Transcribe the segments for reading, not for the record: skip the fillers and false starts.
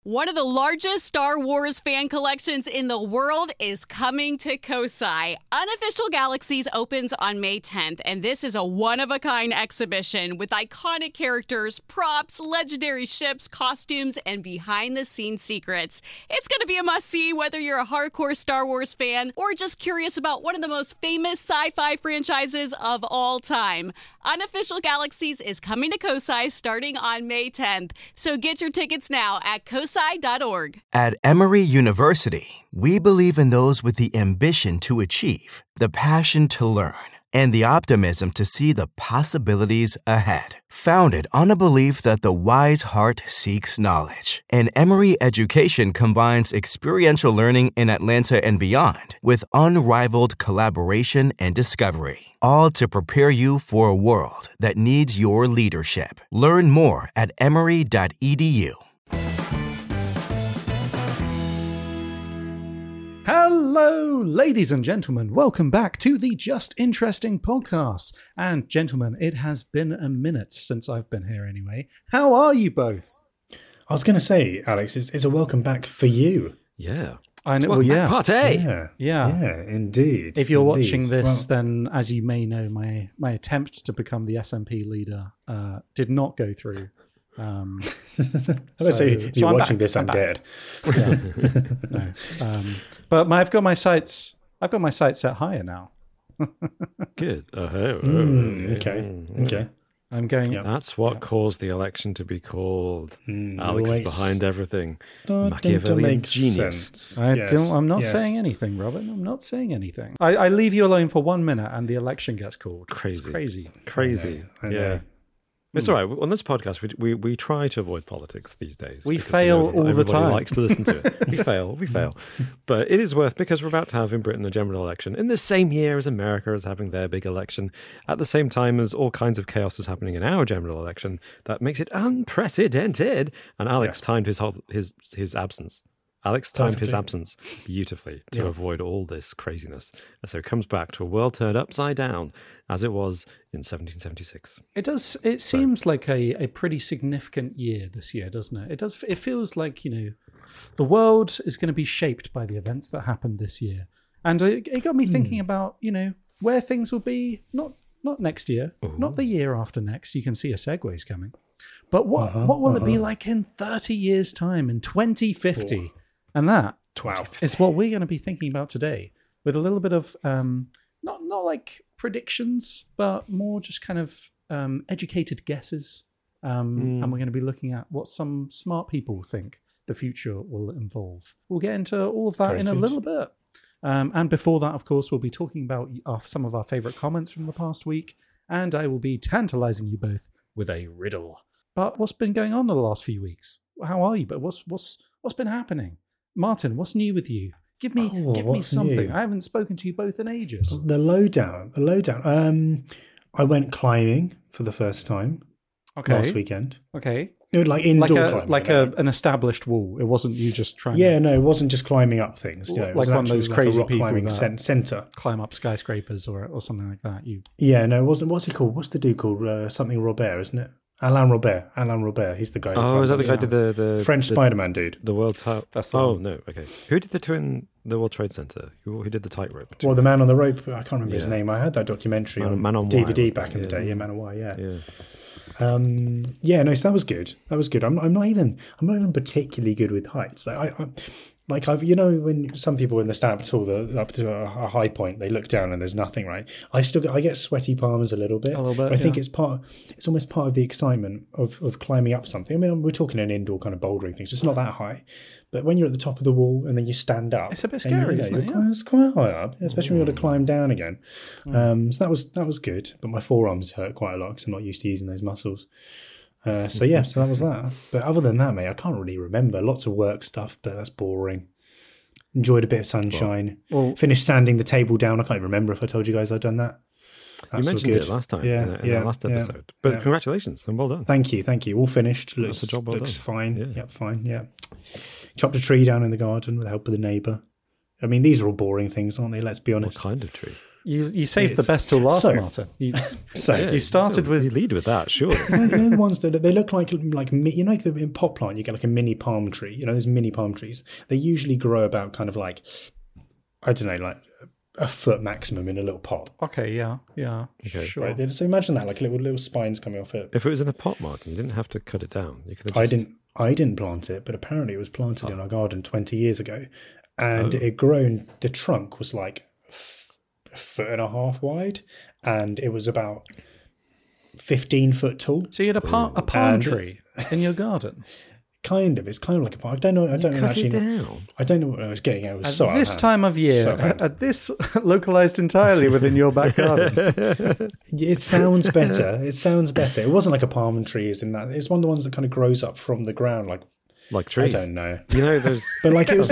One of the largest Star Wars fan collections in the world is coming to Kosai. Unofficial Galaxies opens on May 10th, and this is a one-of-a-kind exhibition with iconic characters, props, legendary ships, costumes, and behind-the-scenes secrets. It's going to be a must-see whether you're a hardcore Star Wars fan or just curious about one of the most famous sci-fi franchises of all time. Unofficial Galaxies is coming to Kosai starting on May 10th, so get your tickets now at kosai.org. At Emory University, we believe in those with the ambition to achieve, the passion to learn, and the optimism to see the possibilities ahead. Founded on a belief that the wise heart seeks knowledge, and Emory education combines experiential learning in Atlanta and beyond with unrivaled collaboration and discovery, all to prepare you for a world that needs your leadership. Learn more at emory.edu. Hello, ladies and gentlemen. Welcome back to the Just Interesting podcast. And gentlemen, it has been a minute since I've been here anyway. How are you both? I was going to say, Alex, it's a welcome back for you. Yeah. I know. Well, yeah. Part A. Yeah, indeed. If you're watching this, then as you may know, my attempt to become the SMP leader did not go through. I would say if you're watching this, I'm dead. Yeah. No. But I've got my sights set higher now. Good. Okay. I'm going. That's what caused the election to be called. Alex is behind everything. Machiavellian genius. I'm not saying anything, Robin. I'm not saying anything. I leave you alone for 1 minute, and the election gets called. Crazy. I know. Yeah. It's all right. On this podcast, we try to avoid politics these days. We fail all the time. Everybody likes to listen to it. We fail. But it is worth, because we're about to have in Britain a general election in the same year as America is having their big election, at the same time as all kinds of chaos is happening in our general election that makes it unprecedented. And Alex timed his absence. Alex timed his absence beautifully to avoid all this craziness. And so it comes back to a world turned upside down as it was in 1776. It does. It seems like a pretty significant year this year, doesn't it? It does. It feels like, the world is going to be shaped by the events that happened this year. And it got me thinking about, where things will be, not next year, not the year after next. You can see a segue's coming. But what will it be like in 30 years' time, in 2050? And that is what we're going to be thinking about today, with a little bit of not like predictions, but more just kind of educated guesses. And we're going to be looking at what some smart people think the future will involve. We'll get into all of that in a little bit. And before that, of course, we'll be talking about some of our favorite comments from the past week, and I will be tantalizing you both with a riddle. But what's been going on the last few weeks? How are you? But what's been happening? Martin, what's new with you? Give me something. New? I haven't spoken to you both in ages. The lowdown. I went climbing for the first time last weekend. Okay. Like indoor climbing. An established wall. It wasn't you just trying no, it wasn't just climbing up things. Like one of those crazy people climbing centre. Climb up skyscrapers or something like that. It wasn't. What's he called? What's the dude called? Something Robert, isn't it? Alain Robert. He's the guy. Oh, is that the guy who did the French Spider-Man dude? The World That's the one. No, okay. Who did the World Trade Center? Who did the tightrope? Well, the man on the rope. I can't remember his name. I had that documentary on DVD back in the day. Yeah, Man on Wire. Yeah. So that was good. I'm not even particularly good with heights. I've when some people in the stand up tall up to a high point, they look down and there's nothing, right? I get sweaty palms a little bit. I think it's almost part of the excitement of climbing up something. I mean, we're talking an indoor kind of bouldering thing, so it's not that high. But when you're at the top of the wall and then you stand up, it's a bit scary, isn't it? It's quite high up, especially when you got to climb down again. So that was good, but my forearms hurt quite a lot because I'm not used to using those muscles. So that was that. But other than that, mate, I can't really remember. Lots of work stuff, but that's boring. Enjoyed a bit of sunshine. Well, finished sanding the table down. I can't remember if I told you guys I'd done that. You mentioned it last time in the last episode. But congratulations and well done. Thank you. All finished. Looks fine. Yeah. Fine. Yeah. Chopped a tree down in the garden with the help of the neighbour. I mean, these are all boring things, aren't they? Let's be honest. What kind of tree? You saved the best till last, Martin. You started with... You lead with that, sure. You know the ones that they look like you know, in pot plant you get like a mini palm tree. You know, those mini palm trees. They usually grow about kind of like, I don't know, like a foot maximum in a little pot. Okay, yeah, okay. Sure. Right? So imagine that, like little spines coming off it. If it was in a pot, Martin, you didn't have to cut it down. You could. I didn't plant it, but apparently it was planted in our garden 20 years ago, and it grown. The trunk was like a foot and a half wide, and it was about 15 foot tall. So you had a palm tree in your garden. Kind of. It's kind of like a palm. I don't know actually. I don't know what I was getting at. It was at this time of year, at this localized entirely within your back garden. It sounds better. It wasn't like a palm tree, is in that. It's one of the ones that kind of grows up from the ground, like trees. I don't know. You know, there's. But like it was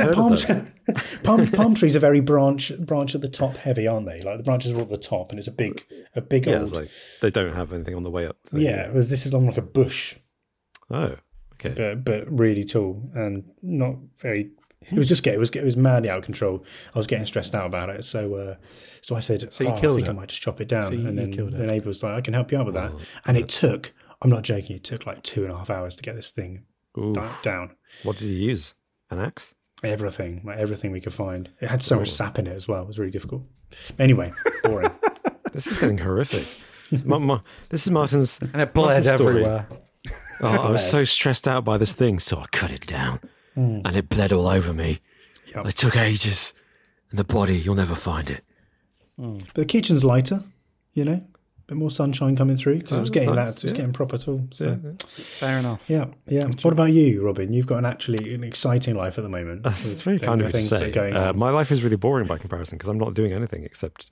palm trees are very branch at the top heavy, aren't they? Like the branches are at the top, and it's a big old. It's like they don't have anything on the way up. Whereas this is along like a bush. Oh. Okay. But really tall and not very. It was madly out of control. I was getting stressed out about it, so I said, "So you killed it? I might just chop it down." So and then killed it. The neighbour was like, "I can help you out with that." And it took. I'm not joking. It took like 2.5 hours to get this thing down. What did you use? An axe? Everything we could find. It had so much sap in it as well. It was really difficult. Anyway, boring. This is getting horrific. This is Martin's, and it bled everywhere. I was so stressed out by this thing, so I cut it down, and it bled all over me. Yep. It took ages, and the body, you'll never find it. But the kitchen's lighter, you know, a bit more sunshine coming through because it was getting nice. that. It was getting proper too. So. Yeah. Fair enough. Yeah. What about you, Robin? You've got an exciting life at the moment. That's very kind of you to say. My life is really boring by comparison because I'm not doing anything except,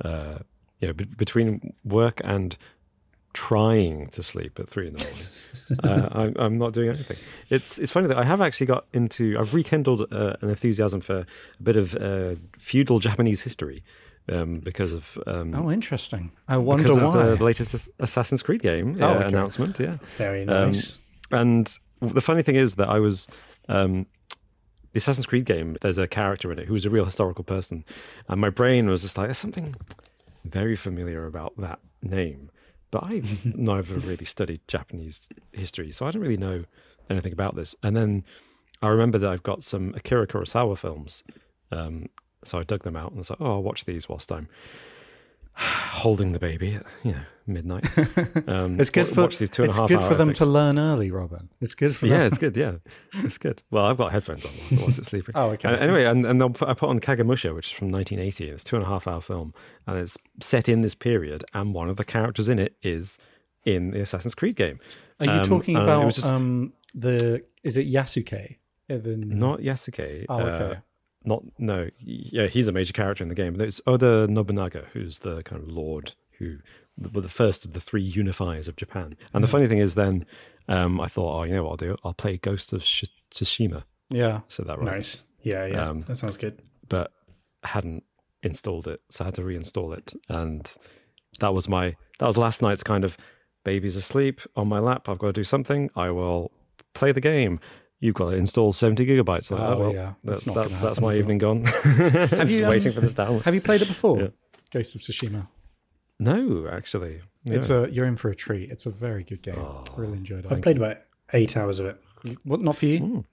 between work and trying to sleep at 3 a.m. I'm not doing anything. It's funny that I have actually I've rekindled an enthusiasm for a bit of feudal Japanese history because of interesting. I wonder why. Of the latest Assassin's Creed game announcement. Yeah, very nice. And the funny thing is that I was the Assassin's Creed game. There's a character in it who is a real historical person, and my brain was just like, there's something very familiar about that name. But I've never really studied Japanese history, so I don't really know anything about this. And then I remember that I've got some Akira Kurosawa films, so I dug them out and I was like, I'll watch these whilst I'm holding the baby at midnight. It's good for watch these 2.5 It's good hour for them epics. to learn early, Robin. It's good for them. Yeah, it's good. Yeah, it's good. Well, I've got headphones on whilst it's sleeping. Oh, okay. Anyway, and I put on Kagemusha, which is from 1980. It's a 2.5 hour film, and it's set in this period. And one of the characters in it is in the Assassin's Creed game. Are you talking about is it Yasuke? Not Yasuke. Oh, okay. Yeah, he's a major character in the game. But it's Oda Nobunaga, who's the kind of lord who were the first of the 3 unifiers of Japan. And the funny thing is, then I thought, you know what I'll do? I'll play Ghost of Tsushima. Yeah, So that right. Nice. Yeah. That sounds good. But hadn't installed it, so I had to reinstall it. And that was last night's kind of baby's asleep on my lap. I've got to do something. I will play the game. You've got to install 70 gigabytes. Yeah. That's my evening gone. Have you waiting for this download? Have you played it before? Yeah. Ghost of Tsushima. No, actually. Yeah. You're in for a treat. It's a very good game. Really enjoyed it. I've played about 8 hours of it. What? Not for you?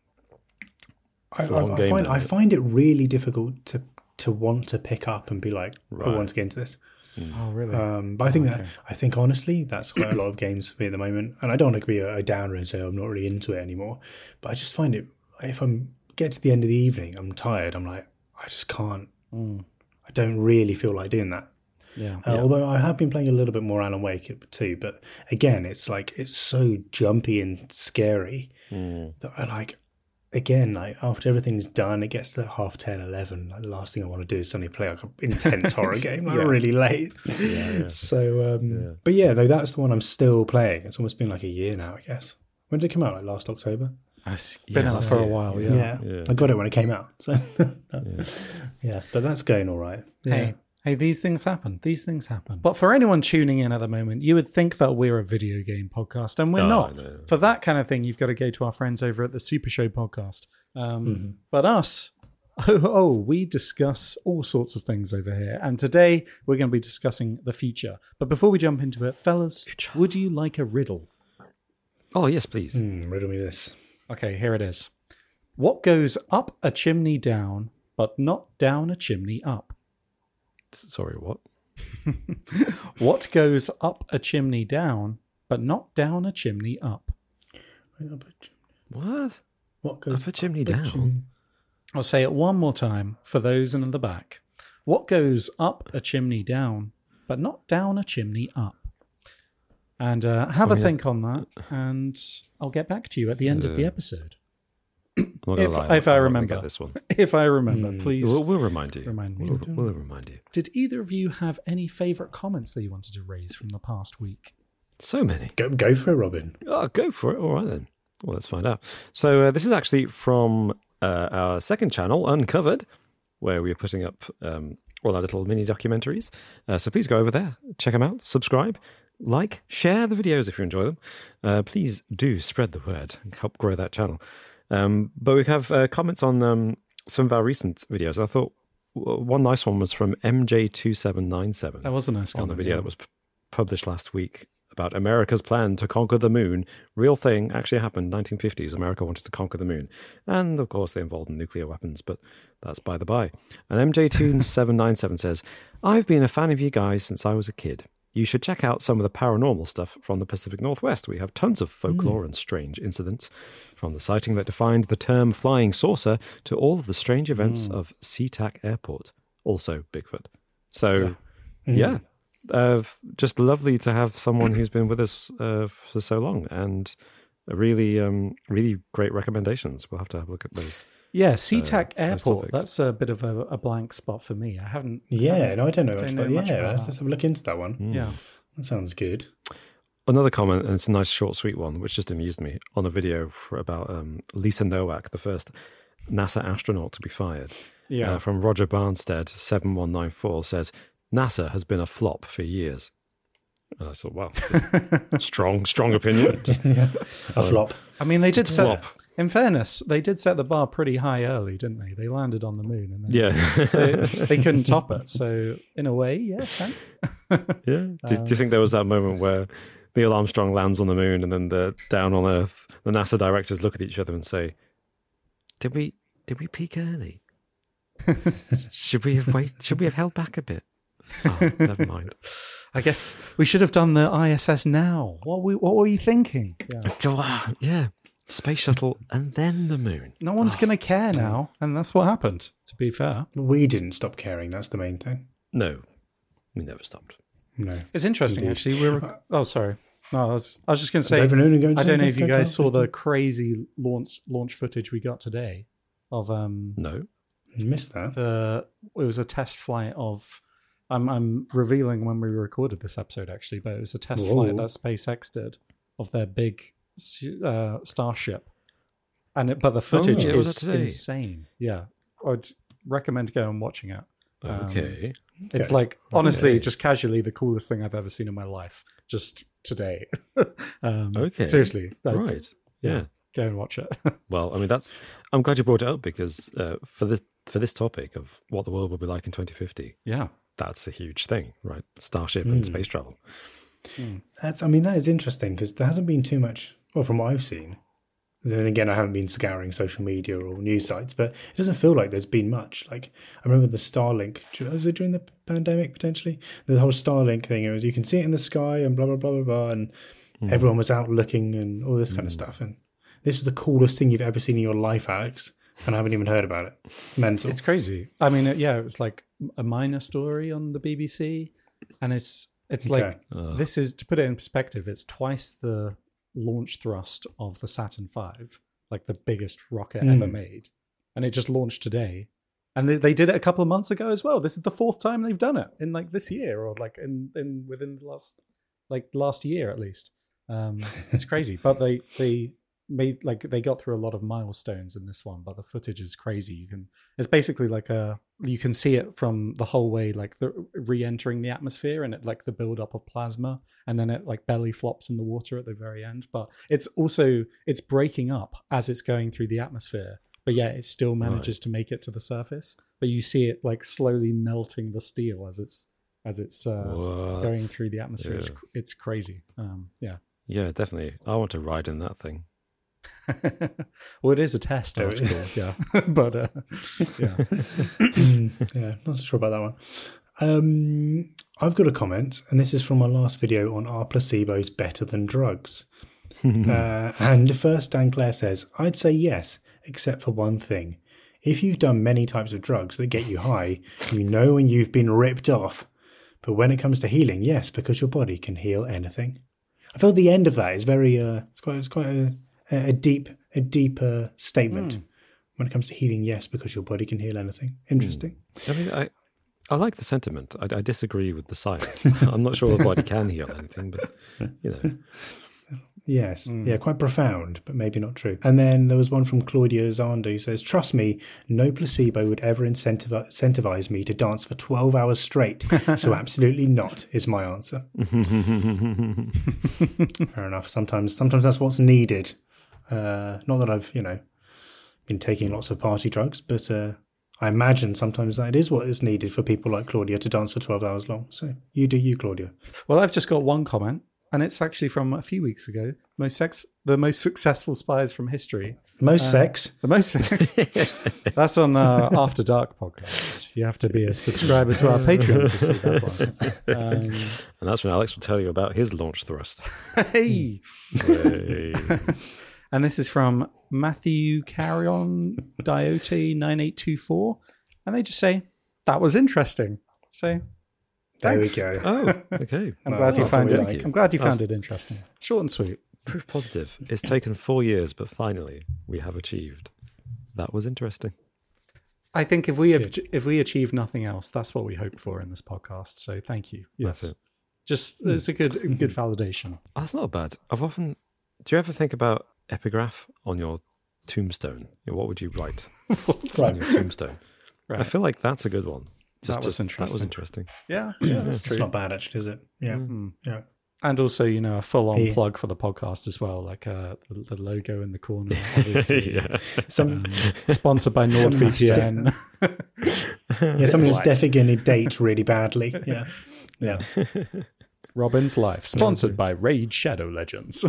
I find it really difficult to want to pick up and be like, I want to get into this. Oh, really? But I think honestly, that's quite a lot of games for me at the moment. And I don't want to be a downer and say I'm not really into it anymore. But I just find it, if I get to the end of the evening, I'm tired. I'm like, I just can't. I don't really feel like doing that. Yeah. Although I have been playing a little bit more Alan Wake too, but again, it's so jumpy and scary that I like. Again, like after everything's done, it gets to 10:30, 11. Like the last thing I want to do is suddenly play like an intense horror game, really late. So, but no, that's the one I'm still playing. It's almost been like a year now, I guess. When did it come out? Like last October. It's been out for a while. Yeah. I got it when it came out. So, but that's going all right. Yeah. Hey, these things happen. But for anyone tuning in at the moment, you would think that we're a video game podcast, and we're not. No. For that kind of thing, you've got to go to our friends over at the Super Show podcast. But us We discuss all sorts of things over here. And today we're going to be discussing the future. But before we jump into it, fellas, would you like a riddle? Oh, yes, please. Riddle me this. Okay, here it is. What goes up a chimney down, but not down a chimney up? Sorry, what? What goes up a chimney down, but not down a chimney up? What? What goes Up a chimney up a down? chimney? I'll say it one more time for those in the back. What goes up a chimney down, but not down a chimney up? And have a think on that, and I'll get back to you at the end of the episode. I'm not gonna lie, If I I'm not gonna remember get this one. If I remember, please We'll remind you. remind me. We'll remind you. Did either of you have any favourite comments that you wanted to raise from the past week? So many. Go for it, Robin. Oh, go for it. All right, then. Well, let's find out. So this is actually from our second channel, Uncovered, where we are putting up all our little mini documentaries. So please go over there, check them out, subscribe, like, share the videos if you enjoy them. Please do spread the word and help grow that channel. But we have comments on some of our recent videos. I thought one nice one was from MJ2797. That was a nice on comment. the video that was published last week about America's plan to conquer the moon. Real thing, actually happened, 1950s. America wanted to conquer the moon. And, of course, they involved nuclear weapons, but that's by the by. And MJ2797 says, I've been a fan of you guys since I was a kid. You should check out some of the paranormal stuff from the Pacific Northwest. We have tons of folklore and strange incidents, from the sighting that defined the term flying saucer to all of the strange events of SeaTac Airport. Also Bigfoot. So, yeah. Just lovely to have someone who's been with us for so long, and really, really great recommendations. We'll have to have a look at those. Yeah, SeaTac those Airport. topics. That's a bit of a blank spot for me. I haven't. Yeah, no, I don't know much don't about know much about let's that. have a look into that one. Yeah. That sounds good. Another comment, and it's a nice, short, sweet one, which just amused me, on a video about Lisa Nowak, the first NASA astronaut to be fired. Yeah. From Roger Barnstead, 7194, says, NASA has been a flop for years. And I thought, wow, strong opinion. A flop. I mean, they did set. flop. In fairness, they did set the bar pretty high early, didn't they? They landed on the moon, and then Yeah. they couldn't top it. So, in a way, yeah. Yeah. Do you think there was that moment where Neil Armstrong lands on the moon and then the down on Earth, the NASA directors look at each other and say, Did we peak early? Should we have held back a bit? Oh, never mind. I guess we should have done the ISS now. What were you thinking? Yeah. Yeah. Space shuttle and then the moon. No one's going to care now, and that's what happened, to be fair. We didn't stop caring. That's the main thing. No. We never stopped. No. It's interesting, actually. Oh, sorry. No, I was just going to say, Go for an Uno, go I don't know if you go guys for saw it. the crazy launch footage we got today of No. You missed that. it was a test flight of I'm revealing when we recorded this episode, actually, but it was a test Whoa. flight that SpaceX did of their big Starship, but the footage was is that today? insane. Yeah, I'd recommend going and watching it. Okay. It's like, honestly, just casually the coolest thing I've ever seen in my life. Just today. Okay. Seriously, Right. Yeah. go and watch it. Well, I mean, I'm glad you brought it up, because for this topic of what the world will be like in 2050, Yeah. that's a huge thing, right? Starship and space travel. That is interesting, because there hasn't been too much, well, from what I've seen. Then again, I haven't been scouring social media or news sites, but it doesn't feel like there's been much. Like, I remember the Starlink, was it during the pandemic, potentially? The whole Starlink thing, it was, you can see it in the sky and blah, blah, blah, blah, blah, and everyone was out looking and all this kind of stuff. And this was the coolest thing you've ever seen in your life, Alex, and I haven't even heard about it. Mental. It's crazy. I mean, it was like a minor story on the BBC, and it's like, this is, to put it in perspective, it's twice the launch thrust of the Saturn V, like the biggest rocket ever made, and it just launched today. And they did it a couple of months ago as well. This is the fourth time they've done it in like this year, or like in within the last year at least. It's crazy, but they made, like, they got through a lot of milestones in this one, but the footage is crazy. It's basically like you can see it from the whole way, like the re-entering the atmosphere, and it, like, the build-up of plasma, and then it like belly flops in the water at the very end. But it's breaking up as it's going through the atmosphere but yeah, it still manages to make it to the surface. But you see it like slowly melting the steel as it's going through the atmosphere. Yeah. It's crazy. Yeah. Yeah, definitely. I want to ride in that thing. Well, it is a test article, yeah. But yeah. Yeah, not so sure about that one. I've got a comment, and this is from my last video on Are Placebos Better Than Drugs? And first, Dan Clare says, I'd say yes, except for one thing. If you've done many types of drugs that get you high, you know when you've been ripped off. But when it comes to healing, yes, because your body can heal anything. I feel the end of that is very, it's quite a deeper statement. When it comes to healing, yes, because your body can heal anything. Interesting. I mean, I like the sentiment. I disagree with the science. I'm not sure the body can heal anything, but, you know. Yes. Yeah, quite profound, but maybe not true. And then there was one from Claudia Zander who says, trust me, no placebo would ever incentivize me to dance for 12 hours straight. So absolutely not is my answer. Fair enough. Sometimes that's what's needed. Not that I've, been taking lots of party drugs, but I imagine sometimes that is what is needed for people like Claudia to dance for 12 hours long. So you do you, Claudia. Well, I've just got one comment. And it's actually from a few weeks ago. The most successful spies from history. Most sex. The most sex. That's on the After Dark podcast. You have to be a subscriber to our Patreon to see that one. And that's when Alex will tell you about his launch thrust. Hey! And this is from Matthew Carrion Diote 9824. And they just say, that was interesting. So... Thanks. There we go. Oh, okay. I'm glad you found it. you. I'm glad you found it interesting. Short and sweet. Proof positive. It's taken 4 years, but finally we have achieved. That was interesting. I think if we achieve nothing else, that's what we hope for in this podcast. So thank you. Yes. That's it. Just it's a good validation. That's not bad. Do you ever think about epigraph on your tombstone? What would you write on your tombstone? Right. I feel like that's a good one. That was interesting. Yeah, that's true. It's not bad, actually, is it? Yeah. Yeah. And also, a full-on plug for the podcast as well, like the logo in the corner, obviously. Sponsored by NordVPN. Something that's definitely going to date really badly. Yeah. Yeah. Robin's Life, sponsored by Raid Shadow Legends.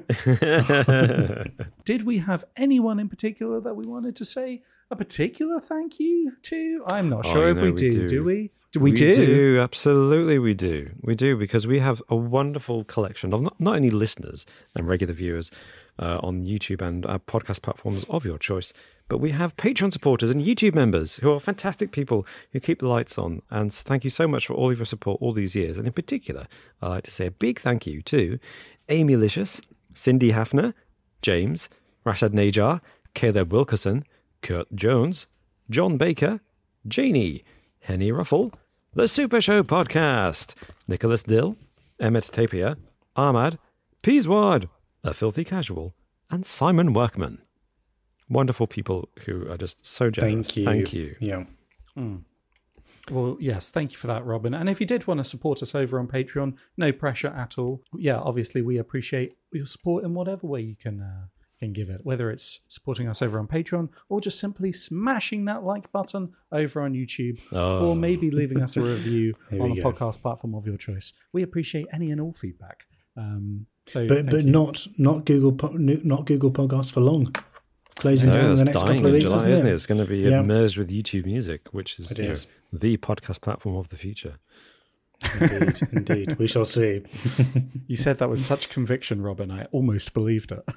Did we have anyone in particular that we wanted to say a particular thank you to? I'm not sure if we do. Do we? We do. Absolutely we do. We do, because we have a wonderful collection of not only listeners and regular viewers on YouTube and our podcast platforms of your choice, but we have Patreon supporters and YouTube members who are fantastic people who keep the lights on. And thank you so much for all of your support all these years. And in particular, I'd like to say a big thank you to Amy Licious, Cindy Hafner, James, Rashad Najar, Caleb Wilkerson, Kurt Jones, John Baker, Janie, Henny Ruffle, The Super Show Podcast, Nicholas Dill, Emmett Tapia, Ahmad, Peaswad, A Filthy Casual, and Simon Workman. Wonderful people who are just so generous. Thank you. Yeah. Well, yes, thank you for that, Robin. And if you did want to support us over on Patreon, no pressure at all. Yeah, obviously we appreciate your support in whatever way you can give it, whether it's supporting us over on Patreon or just simply smashing that like button over on YouTube, or maybe leaving us a review on the podcast platform of your choice. We appreciate any and all feedback. But not Google Podcasts for long. Closing down in the next couple of weeks, July, isn't it? It's going to be merged with YouTube Music, which is the podcast platform of the future. Indeed. We shall see. You said that with such conviction, Robin. I almost believed it.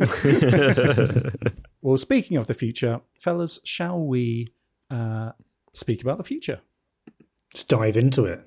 Well, speaking of the future, fellas, shall we speak about the future? Let's dive into it.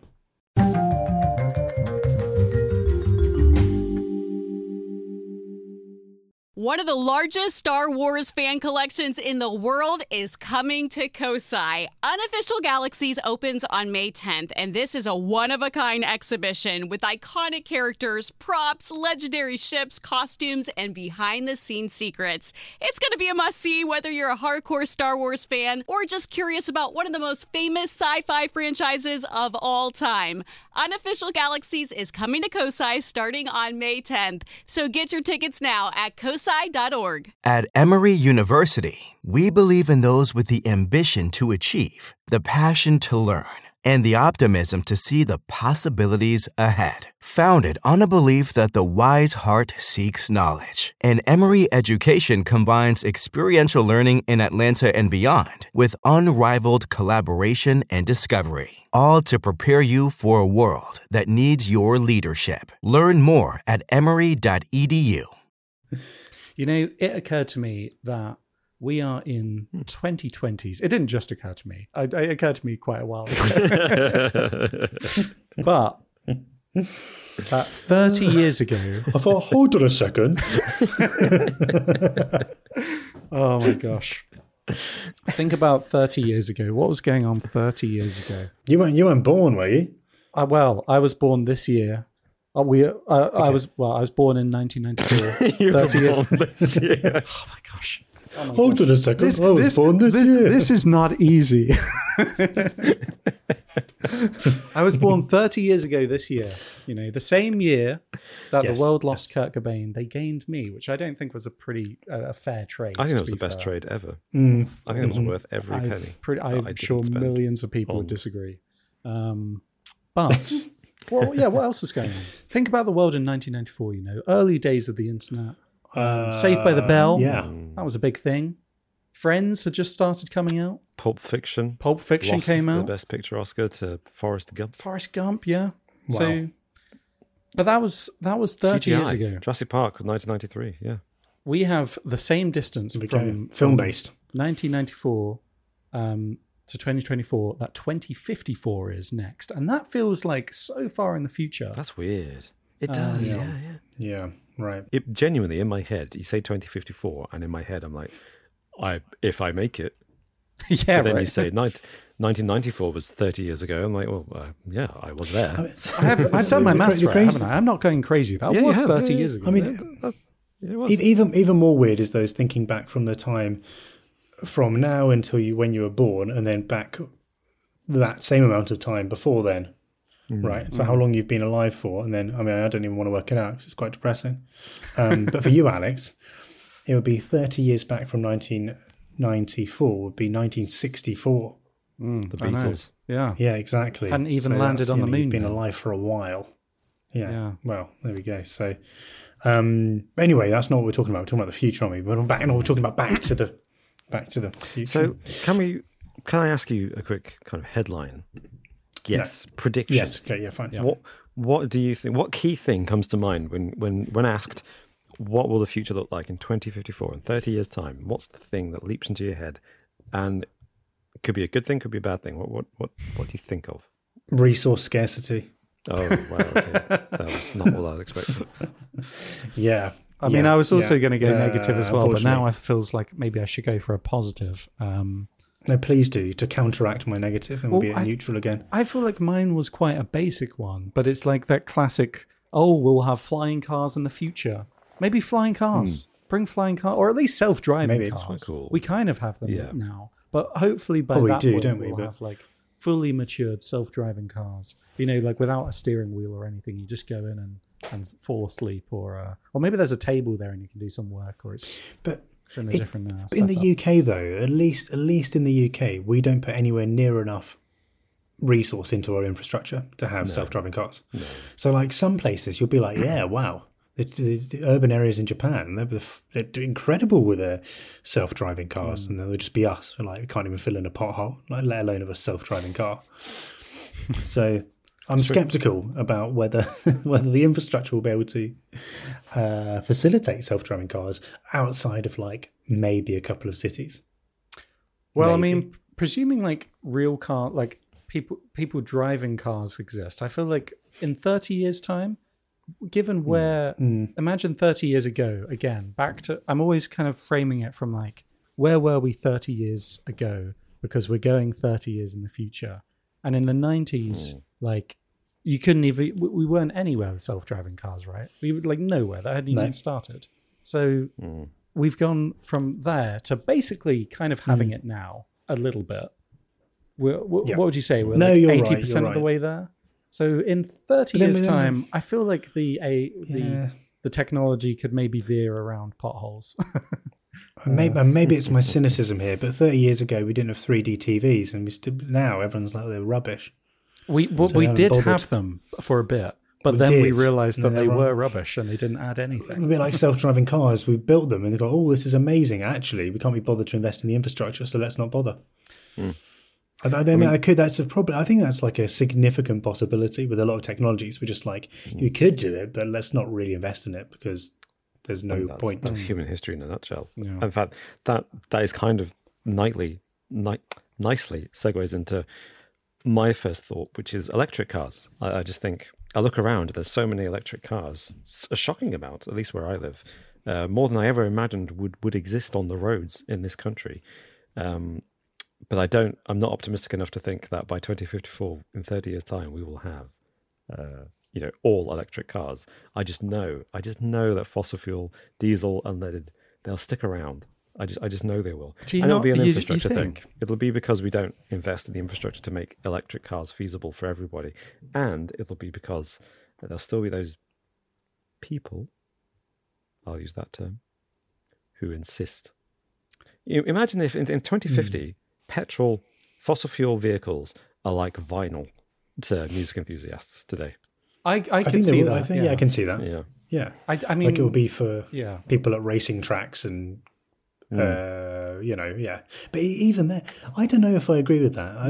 One of the largest Star Wars fan collections in the world is coming to Kosai. Unofficial Galaxies opens on May 10th, and this is a one-of-a-kind exhibition with iconic characters, props, legendary ships, costumes, and behind-the-scenes secrets. It's going to be a must-see whether you're a hardcore Star Wars fan or just curious about one of the most famous sci-fi franchises of all time. Unofficial Galaxies is coming to Kosai starting on May 10th, so get your tickets now at Kosai cosi.org. At Emory University, we believe in those with the ambition to achieve, the passion to learn, and the optimism to see the possibilities ahead. Founded on a belief that the wise heart seeks knowledge, and Emory education combines experiential learning in Atlanta and beyond with unrivaled collaboration and discovery, all to prepare you for a world that needs your leadership. Learn more at emory.edu. You know, it occurred to me that we are in 2020s. It didn't just occur to me. It occurred to me quite a while ago. But about 30 years ago... I thought, hold on a second. Oh my gosh. Think about 30 years ago. What was going on 30 years ago? You weren't born, were you? Well, I was born this year. I was born in 1994. 30 years. This year. Oh my gosh. Hold on a second. I was born this year. This is not easy. I was born 30 years ago this year. You know, the same year that the world lost Kurt Cobain, they gained me, which I don't think was a fair trade. I think that was the best trade ever. I think it was worth every penny. I'm sure millions of people would disagree. But, well, yeah, what else was going on? Think about the world in 1994, you know, early days of the internet. Saved by the Bell. Yeah. That was a big thing. Friends had just started coming out. Pulp Fiction. Came out. The Best Picture Oscar to Forrest Gump. Yeah. Wow. So, but that was 30 years ago. Jurassic Park, 1993. Yeah. We have the same distance from film-based 1994 to 2024 that 2054 is next, and that feels like so far in the future. That's weird. It does. Yeah. Yeah, right. It genuinely, in my head, you say 2054, and in my head, I'm like, if I make it. Yeah, but then you say 1994 was 30 years ago. I'm like, well, yeah, I was there. I've done my maths right, haven't I? I'm not going crazy. That was 30 years ago. I mean, it was. Even more weird is those thinking back from the time from now until when you were born, and then back that same amount of time before then. Right, so how long you've been alive for, and then I don't even want to work it out because it's quite depressing. But for you, Alex, it would be 30 years back from 1994 would be 1964. The Beatles. Yeah, exactly. Hadn't even landed on the moon. You've been alive for a while. Yeah. Well, there we go. So, anyway, that's not what we're talking about. We're talking about the future, aren't we? We're talking about back to the future. So, can I ask you a quick kind of headline? Yes, no. Prediction. Yes, okay, yeah, fine. Yeah. What do you think? What key thing comes to mind when asked, what will the future look like in 2054 in 30 years' time? What's the thing that leaps into your head? And it could be a good thing, could be a bad thing. What do you think of? Resource scarcity. Oh, wow, okay. That was not what I was expecting. Yeah. I mean, I was also going to go negative as well, but now it feels like maybe I should go for a positive. No, please do, to counteract my negative and we'll be at neutral again. I feel like mine was quite a basic one, but it's like that classic, we'll have flying cars in the future. Maybe flying cars. Bring flying cars, or at least self-driving cars. Quite cool. We kind of have them now. But hopefully by that point we'll have like fully matured self-driving cars. You know, like without a steering wheel or anything. You just go in and fall asleep, or maybe there's a table there and you can do some work, or it's in a different but in the UK though, at least in the UK, we don't put anywhere near enough resource into our infrastructure to have self-driving cars. No. So like some places you'll be like, yeah, wow. The urban areas in Japan, they're incredible with their self-driving cars, and they'll just be us. We're like, we can't even fill in a pothole, let alone of a self-driving car. So I'm skeptical about whether the infrastructure will be able to facilitate self-driving cars outside of like maybe a couple of cities. Well, maybe. I mean, presuming like real car, like people driving cars exist, I feel like in 30 years' time, given where, imagine 30 years ago, again, back to, I'm always kind of framing it from like, where were we 30 years ago? Because we're going 30 years in the future. And in the 90s, like, you couldn't even, we weren't anywhere with self-driving cars, right? We were like nowhere. That hadn't even started. So we've gone from there to basically kind of having it now a little bit. What would you say? We're like 80% of the way there? So in 30 years' time, I feel like the the technology could maybe veer around potholes. Maybe it's my cynicism here, but 30 years ago we didn't have 3D TVs, and now everyone's like they're rubbish. We did have them for a bit, but then we realised that they were rubbish and they didn't add anything. A bit like self-driving cars. We built them and they go, oh, this is amazing. Actually, we can't be bothered to invest in the infrastructure, so let's not bother. That's a problem. I think that's like a significant possibility with a lot of technologies. We're just like, you could do it, but let's not really invest in it because there's no point. That's human history in a nutshell. Yeah. In fact, that is kind of nicely segues into my first thought, which is electric cars. I just think, I look around, there's so many electric cars, a shocking amount, at least where I live, more than I ever imagined would exist on the roads in this country. But I'm not optimistic enough to think that by 2054, in 30 years' time, we will have, all electric cars. I just know that fossil fuel, diesel, unleaded, they'll stick around. I just know they will. And it'll be an infrastructure thing. It'll be because we don't invest in the infrastructure to make electric cars feasible for everybody. And it'll be because there'll still be those people, I'll use that term, who insist. Imagine if in 2050, petrol, fossil fuel vehicles are like vinyl to music enthusiasts today. I can see that. I can see that. Yeah. I mean, like it will be for people at racing tracks and But even there, I don't know if I agree with that.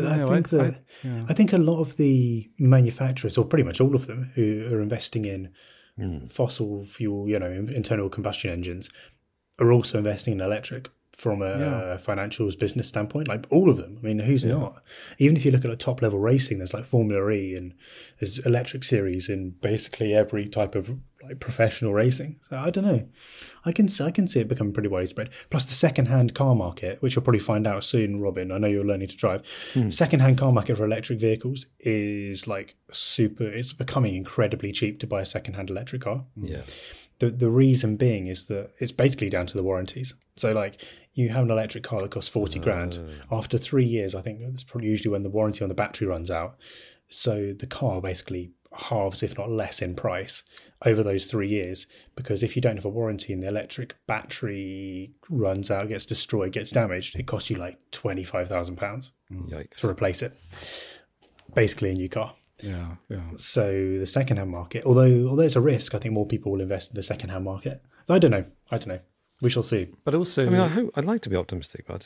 I think a lot of the manufacturers, or pretty much all of them, who are investing in fossil fuel, internal combustion engines, are also investing in electric from a financials business standpoint. Like all of them. I mean, who's not? Even if you look at top level racing, there's like Formula E and there's electric series in basically every type of like professional racing. So I don't know. I can see it becoming pretty widespread. Plus the second-hand car market, which you'll probably find out soon, Robin. I know you're learning to drive. Second-hand car market for electric vehicles is like it's becoming incredibly cheap to buy a second-hand electric car. Yeah. The reason being is that it's basically down to the warranties. So like you have an electric car that costs 40 grand. After 3 years, I think that's probably usually when the warranty on the battery runs out. So the car basically halves, if not less, in price over those 3 years, because if you don't have a warranty and the electric battery runs out, gets destroyed, gets damaged, it costs you like £25,000 to replace it. Basically a new car. Yeah. So the second-hand market, although it's a risk, I think more people will invest in the second-hand market. So I don't know. We shall see. But also, I mean, I'd like to be optimistic, but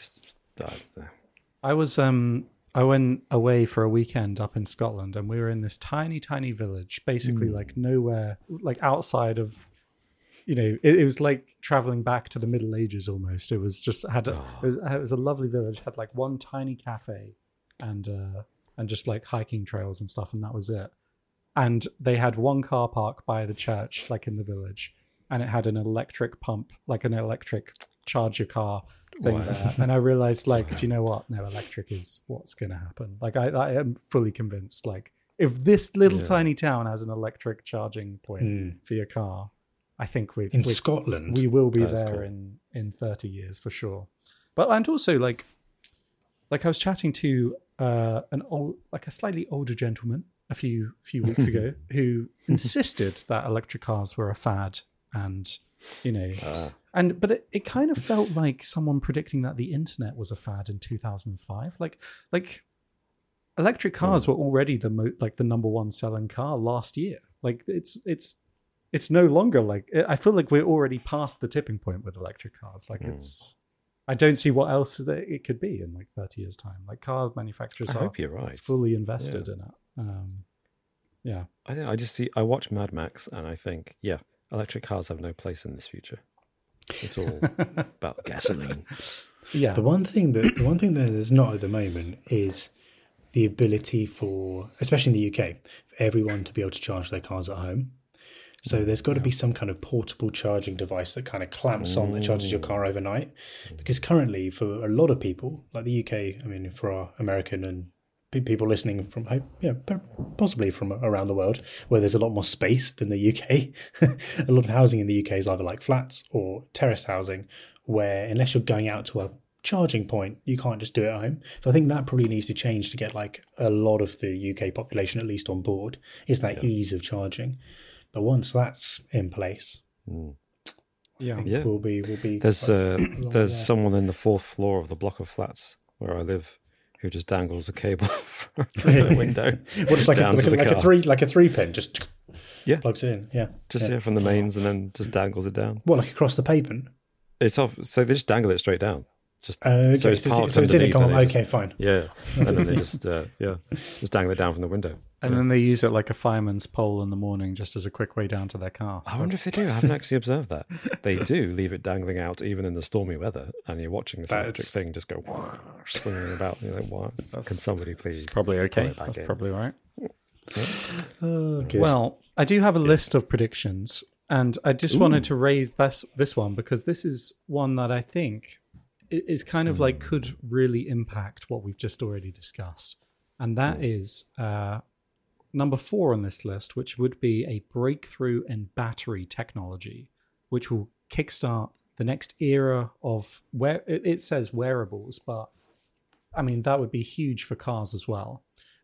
I went away for a weekend up in Scotland, and we were in this tiny, tiny village, basically like nowhere, like outside of, it was like traveling back to the Middle Ages almost. It was just it was a lovely village, had like one tiny cafe and just like hiking trails and stuff, and that was it. And they had one car park by the church, like in the village, and it had an electric pump, like an electric charge your car thing there. And I realized, like, do you know what? No, electric is what's going to happen. Like, I am fully convinced, like, if this little tiny town has an electric charging point for your car, I think Scotland, we will be there in 30 years for sure. But, and also, like I was chatting to a slightly older gentleman a few weeks ago who insisted that electric cars were a fad, and but it kind of felt like someone predicting that the internet was a fad in 2005. Like electric cars were already the number one selling car last year. Like it's no longer like, I feel like we're already past the tipping point with electric cars. Like I don't see what else it could be in like 30 years time. Like car manufacturers I hope you're right. Fully invested in it. I watch Mad Max and I think, electric cars have no place in this future. It's all about gasoline. Yeah. The one thing that there's not at the moment is the ability for, especially in the UK, for everyone to be able to charge their cars at home. So there's got to be some kind of portable charging device that kind of clamps on that charges your car overnight. Because currently, for a lot of people, like the UK, I mean, for our American and people listening from, possibly from around the world, where there's a lot more space than the UK. A lot of housing in the UK is either like flats or terraced housing, where unless you're going out to a charging point, you can't just do it at home. So I think that probably needs to change to get like a lot of the UK population at least on board, is that ease of charging. But once that's in place, Yeah. Yeah. Will be. There's there. someone in the 4th floor of the block of flats where I live who just dangles a cable from the window. What it's like down to the car. a 3-pin, just Yeah. plugs it in. Yeah, Just from the mains and then just dangles it down. What, like across the pavement? It's off, so they just dangle it straight down. Just Okay, so it's parked so it's in a underneath car. and they just- Okay, fine. Yeah, and then they just just dangle it down from the window. And then they use it like a fireman's pole in the morning just as a quick way down to their car. I wonder if they do. I haven't actually observed that. They do leave it dangling out even in the stormy weather, and you're watching this electric thing just go swinging about. You're like, "What? Can somebody please?" It's probably okay. pull it back That's in? probably right. Oh, good. Well, I do have a list of predictions, and I just wanted to raise this one because this is one that I think is kind of like could really impact what we've just already discussed. And that is number 4 on this list, which would be a breakthrough in battery technology, which will kickstart the next era of where it says wearables, but I mean, that would be huge for cars as well.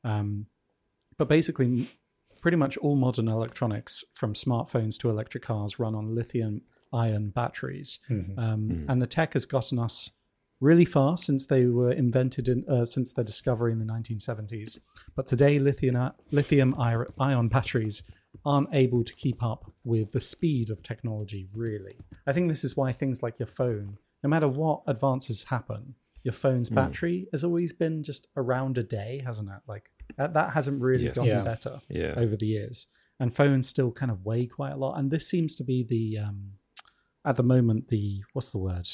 But basically, pretty much all modern electronics, from smartphones to electric cars, run on lithium-ion batteries. And the tech has gotten us really far since they were invented since their discovery in the 1970s. But today, lithium-ion batteries aren't able to keep up with the speed of technology, really. I think this is why things like your phone, no matter what advances happen, your phone's battery has always been just around a day, hasn't it? Like that hasn't really gotten better over the years. And phones still kind of weigh quite a lot. And this seems to be the, at the moment, what's the word?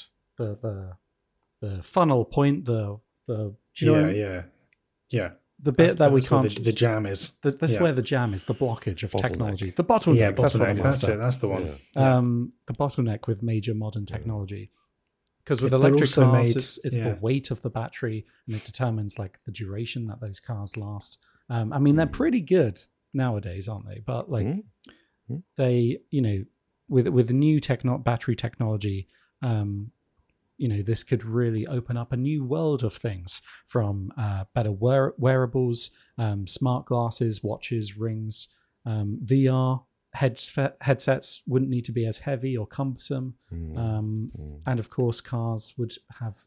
The funnel point, the do you know the bit that we can't. The jam is. That's where the jam is. The blockage of technology. The bottleneck. Yeah, That's what I'm bottleneck. after. That's the one. The bottleneck with major modern technology. Because with They're electric also cars, made- it's the weight of the battery, and it determines like the duration that those cars last. I mean, they're pretty good nowadays, aren't they? But like they, with the new battery technology, this could really open up a new world of things, from better wearables, smart glasses, watches, rings, VR. Headsets wouldn't need to be as heavy or cumbersome, and of course cars would have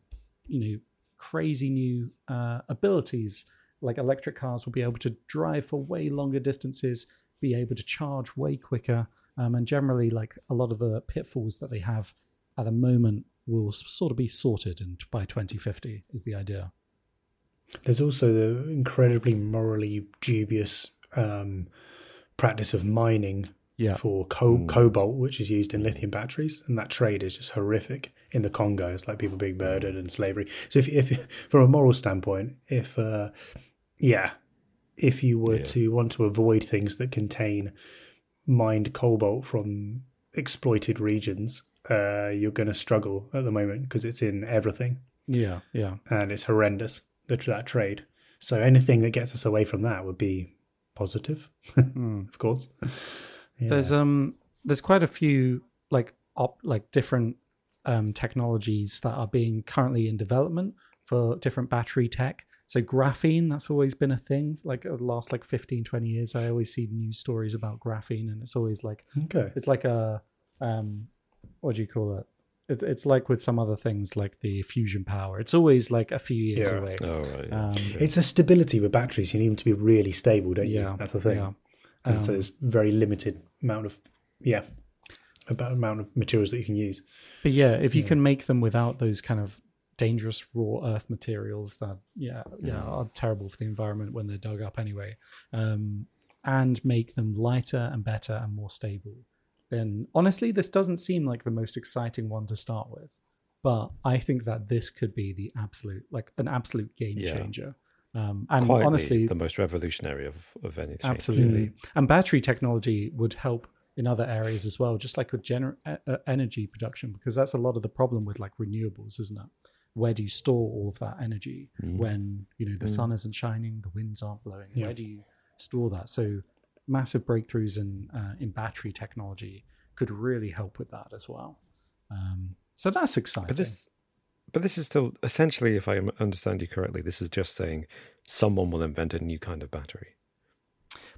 crazy new abilities. Like electric cars will be able to drive for way longer distances, be able to charge way quicker, and generally like a lot of the pitfalls that they have at the moment will sort of be sorted, and by 2050 is the idea. There's also the incredibly morally dubious practice of mining for cobalt, which is used in lithium batteries, and that trade is just horrific in the Congo. It's like people being murdered and slavery. So if from a moral standpoint, if you were to want to avoid things that contain mined cobalt from exploited regions, you're going to struggle at the moment because it's in everything. Yeah, and it's horrendous, that trade. So anything that gets us away from that would be positive, of course. Yeah. There's quite a few like different technologies that are being currently in development for different battery tech. So graphene, that's always been a thing. Like the last 15, 20 years, I always see news stories about graphene, and it's always like it's like a what do you call it? It's like with some other things like the fusion power. It's always like a few years away. Oh, right. It's a stability with batteries. You need them to be really stable, don't you? Yeah, that's the thing. Yeah. And so there's very limited amount of materials that you can use. But if you can make them without those kind of dangerous raw earth materials that are terrible for the environment when they're dug up anyway, and make them lighter and better and more stable, then honestly this doesn't seem like the most exciting one to start with, but I think that this could be an absolute game changer. And Quietly, honestly, the most revolutionary of anything. Absolutely. And battery technology would help in other areas as well, just like with energy production, because that's a lot of the problem with like renewables, isn't it? Where do you store all of that energy when the sun isn't shining, the winds aren't blowing? Where do you store that? So massive breakthroughs in battery technology could really help with that as well. So that's exciting. But this is still, essentially, if I understand you correctly, this is just saying someone will invent a new kind of battery.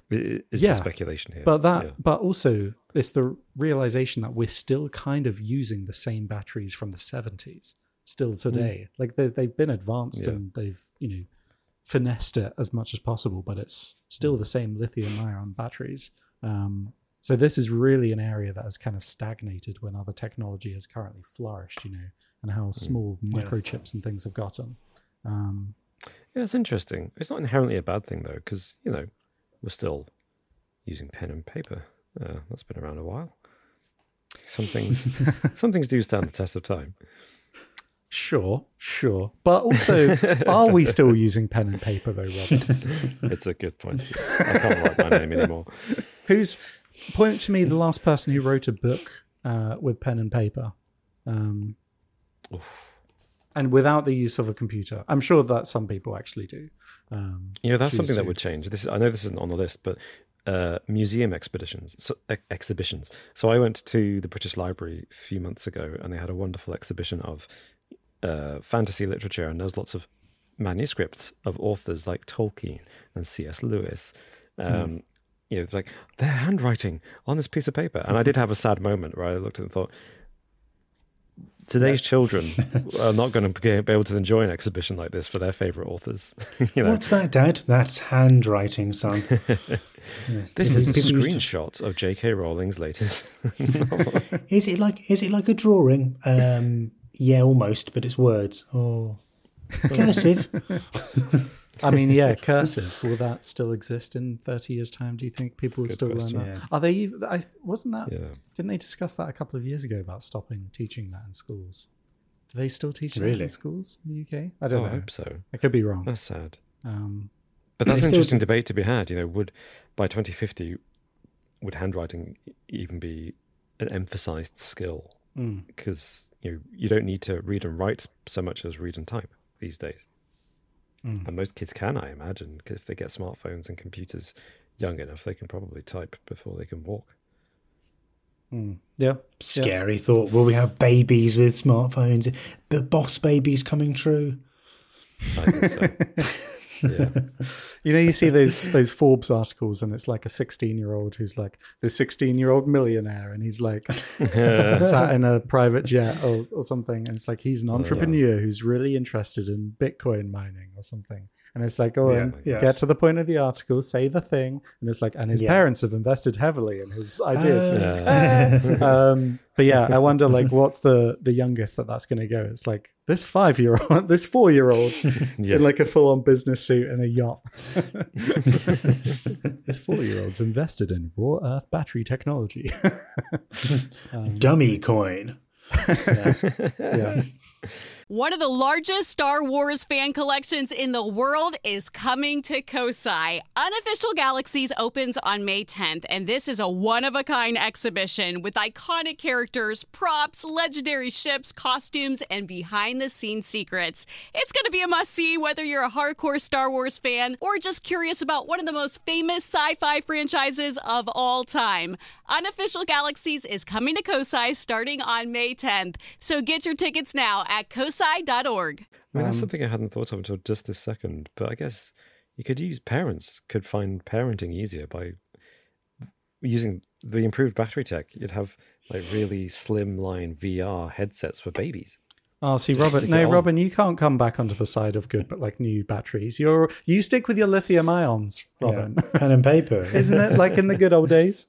is the speculation here. But also it's the realization that we're still kind of using the same batteries from the 70s still today. Like they've been advanced and they've finessed it as much as possible, but it's still the same lithium-ion batteries. So this is really an area that has kind of stagnated when other technology has currently flourished, and how small microchips and things have gotten. Yeah, it's interesting. It's not inherently a bad thing, though, because, we're still using pen and paper. That's been around a while. Some things do stand the test of time. Sure. But also, are we still using pen and paper, though, Robin? It's a good point. Yes. I can't write my name anymore. Point to me the last person who wrote a book with pen and paper. And without the use of a computer. I'm sure that some people actually do. That's something that would change. I know this isn't on the list, but museum exhibitions. So I went to the British Library a few months ago, and they had a wonderful exhibition of fantasy literature, and there's lots of manuscripts of authors like Tolkien and C.S. Lewis. Like their handwriting on this piece of paper. And I did have a sad moment where I looked at it and thought, today's children are not going to be able to enjoy an exhibition like this for their favourite authors. What's that, Dad? That's handwriting, son. This is a screenshot of J.K. Rowling's latest novel. Is it like a drawing? Yeah, almost, but it's words. Oh, cursive. I mean, cursive. Will that still exist in 30 years' time? Do you think people will still learn that? Are they? Wasn't that? Yeah. Didn't they discuss that a couple of years ago about stopping teaching that in schools? Do they still teach that in schools in the UK? I don't know. I hope so. I could be wrong. That's sad. But that's an interesting debate to be had. Would by 2050 would handwriting even be an emphasized skill? Because you don't need to read and write so much as read and type these days. And most kids can, I imagine, because if they get smartphones and computers young enough, they can probably type before they can walk. Yeah. Scary thought. Will we have babies with smartphones? The boss babies coming true? I think so. Yeah. You see those Forbes articles, and it's like a 16-year-old who's like the 16-year-old millionaire, and he's like sat in a private jet or something, and it's like he's an entrepreneur who's really interested in Bitcoin mining or something. And it's like, get to the point of the article, say the thing, and it's like, and his parents have invested heavily in his ideas. But I wonder, like, what's the youngest that's going to go? It's like this 5-year-old, this 4-year-old in like a full-on business suit and a yacht. This 4-year-old's invested in rare earth battery technology. Dummy coin. Yeah. One of the largest Star Wars fan collections in the world is coming to Kosai. Unofficial Galaxies opens on May 10th, and this is a one-of-a-kind exhibition with iconic characters, props, legendary ships, costumes, and behind-the-scenes secrets. It's going to be a must-see whether you're a hardcore Star Wars fan or just curious about one of the most famous sci-fi franchises of all time. Unofficial Galaxies is coming to Kosai starting on May 10th, so get your tickets now at kosai.org. I mean, that's something I hadn't thought of until just this second, but I guess parents could find parenting easier by using the improved battery tech. You'd have like really slimline VR headsets for babies. Oh, see, Robin, you can't come back onto the side of good, but like new batteries. You stick with your lithium ions, Robin. Yeah, pen and paper. Isn't it like in the good old days?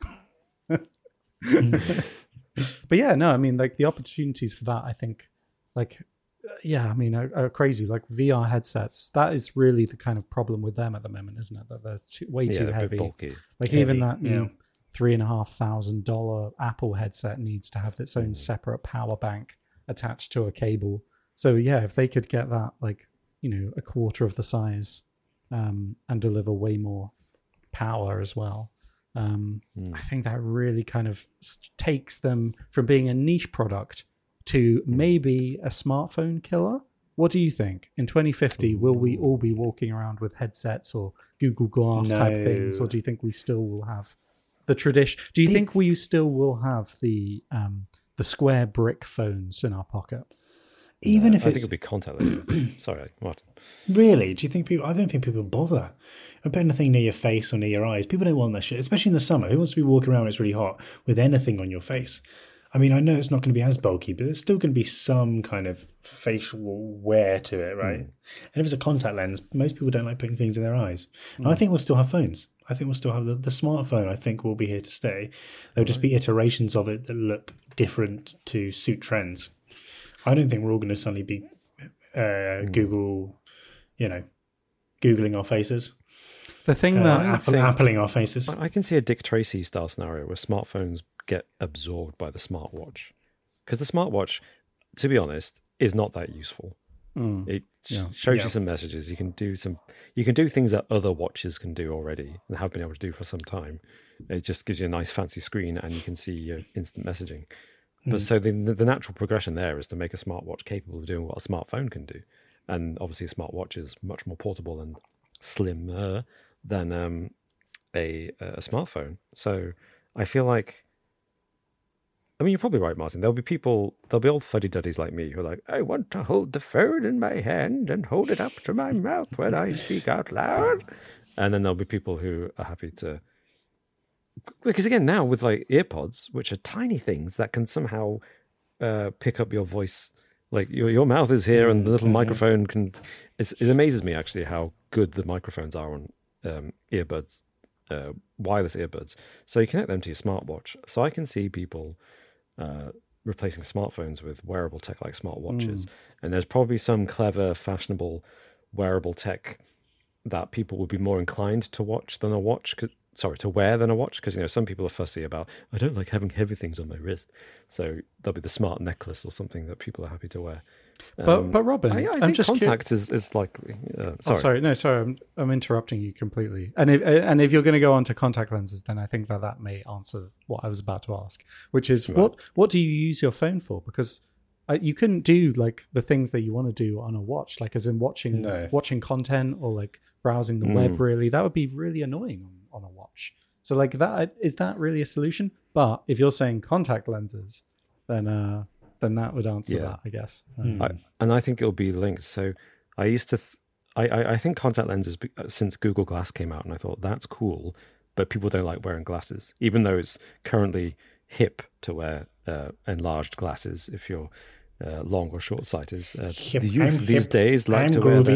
But I mean, like the opportunities for that, I think, like, are crazy. Like VR headsets, that is really the kind of problem with them at the moment, isn't it? That they're way too heavy. Bulky. Like heavy. Even that new $3,500 Apple headset needs to have its own separate power bank attached to a cable. So if they could get that, like, a quarter of the size, and deliver way more power as well. I think that really kind of takes them from being a niche product to maybe a smartphone killer. What do you think? In 2050, will we all be walking around with headsets or Google Glass type things? Or do you think we still will have the tradition? Do you think we still will have the square brick phones in our pocket? Even if I think it's it'll be contact lenses. Sorry, what? really, do you think people? I don't think people bother. I'm putting anything near your face or near your eyes. People don't want that shit, especially in the summer. Who wants to be walking around when it's really hot with anything on your face? I mean, I know it's not going to be as bulky, but there's still going to be some kind of facial wear to it, right? And if it's a contact lens, most people don't like putting things in their eyes. And I think we'll still have phones. I think we'll still have the smartphone. I think will be here to stay. There'll just be iterations of it that look different to suit trends. I don't think we're all going to suddenly be Google, Googling our faces. The thing that Appling our faces. I can see a Dick Tracy style scenario where smartphones get absorbed by the smartwatch, because the smartwatch, to be honest, is not that useful. It shows you some messages. You can do things that other watches can do already and have been able to do for some time. It just gives you a nice fancy screen and you can see your instant messaging. But so the natural progression there is to make a smartwatch capable of doing what a smartphone can do. And obviously a smartwatch is much more portable and slimmer than a smartphone. So I feel like, I mean, you're probably right, Martin. There'll be old fuddy-duddies like me who are like, I want to hold the phone in my hand and hold it up to my mouth when I speak out loud. And then there'll be people who are happy to, because again, now with like earpods, which are tiny things that can somehow pick up your voice, like your mouth is here and the little microphone can, it amazes me actually how good the microphones are on earbuds, wireless earbuds. So you connect them to your smartwatch. So I can see people replacing smartphones with wearable tech like smartwatches. And there's probably some clever, fashionable wearable tech that people would be more inclined to watch than a watch. To wear than a watch, because some people are fussy about, I don't like having heavy things on my wrist, so there'll be the smart necklace or something that people are happy to wear. But Robin, I think just contact is likely. Sorry, I'm interrupting you completely. And if you're going to go on to contact lenses, then I think that may answer what I was about to ask, which is what do you use your phone for? Because you couldn't do like the things that you want to do on a watch, like as in watching content or like browsing the web. Really, that would be really annoying on a watch. So like that, is that really a solution? But if you're saying contact lenses, then that would answer that, I guess. And I think it'll be linked. So I used to, I think contact lenses, since Google Glass came out, and I thought that's cool, but people don't like wearing glasses, even though it's currently hip to wear enlarged glasses if you're long or short-sighted. The youth these days like to wear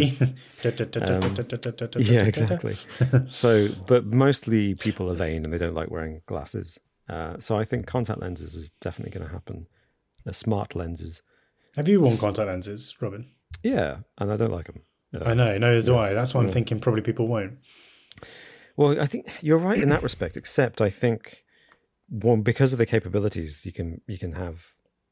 yeah, exactly. So, but mostly people are vain and they don't like wearing glasses. So I think contact lenses is definitely going to happen. Smart lenses. Have you worn contact lenses, Robin? Yeah, and I don't like them. I know, neither do I. That's why I'm thinking probably people won't. Well, I think you're right in that respect, except I think because of the capabilities you can have,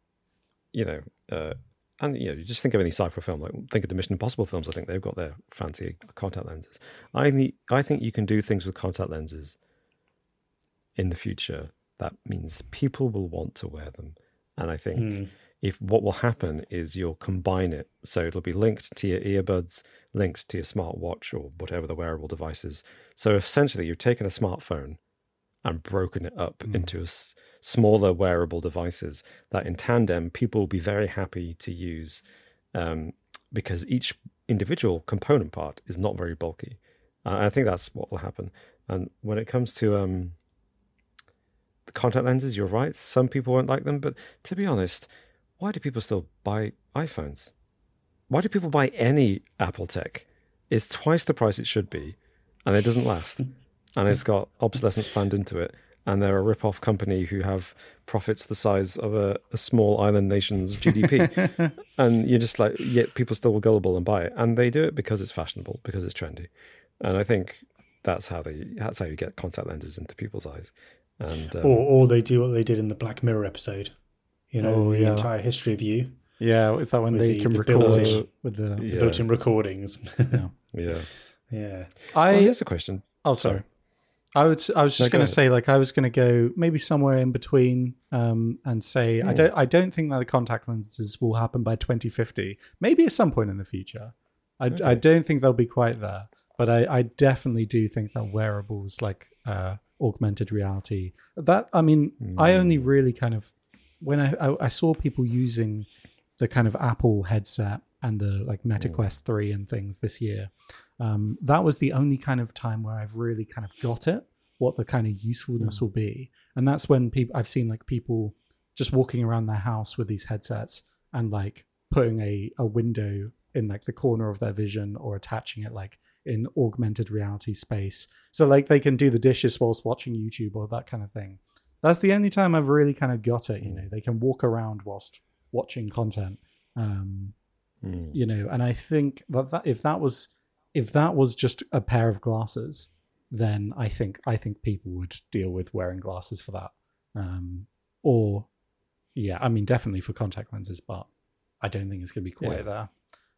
and you just think of any sci-fi film, like think of the Mission Impossible films. I think they've got their fancy contact lenses. I think you can do things with contact lenses in the future that means people will want to wear them. And I think if what will happen is you'll combine it, so it'll be linked to your earbuds, linked to your smartwatch or whatever the wearable device is. So essentially, you've taken a smartphone and broken it up into smaller wearable devices that in tandem people will be very happy to use, because each individual component part is not very bulky. I think that's what will happen. And when it comes to the contact lenses, you're right. Some people won't like them, but to be honest, why do people still buy iPhones? Why do people buy any Apple tech? It's twice the price it should be, and it doesn't last. And it's got obsolescence planned into it. And they're a rip-off company who have profits the size of a small island nation's GDP. And you're just like, yet people still will gullible and buy it. And they do it because it's fashionable, because it's trendy. And I think that's how you get contact lenses into people's eyes. And or they do what they did in the Black Mirror episode. The entire history of you. Yeah, is that when they can record with the built-in recordings? Yeah. Yeah. Here's a question. Oh, sorry. I was just going to say, like, I was going to go maybe somewhere in between, and say I don't think that the contact lenses will happen by 2050. Maybe at some point in the future. I don't think they'll be quite there, but I definitely do think that wearables like augmented reality. That I mean, I only really kind of when I saw people using the kind of Apple headset and the like Meta Quest 3 and things this year, that was the only kind of time where I've really kind of got it, what the kind of usefulness will be. And that's when I've seen like people just walking around their house with these headsets and like putting a window in like the corner of their vision or attaching it like in augmented reality space. So like they can do the dishes whilst watching YouTube or that kind of thing. That's the only time I've really kind of got it, you know, they can walk around whilst watching content. You know, and I think that if that was just a pair of glasses, then I think people would deal with wearing glasses for that. Or yeah, I mean definitely for contact lenses, but I don't think it's going to be quite there.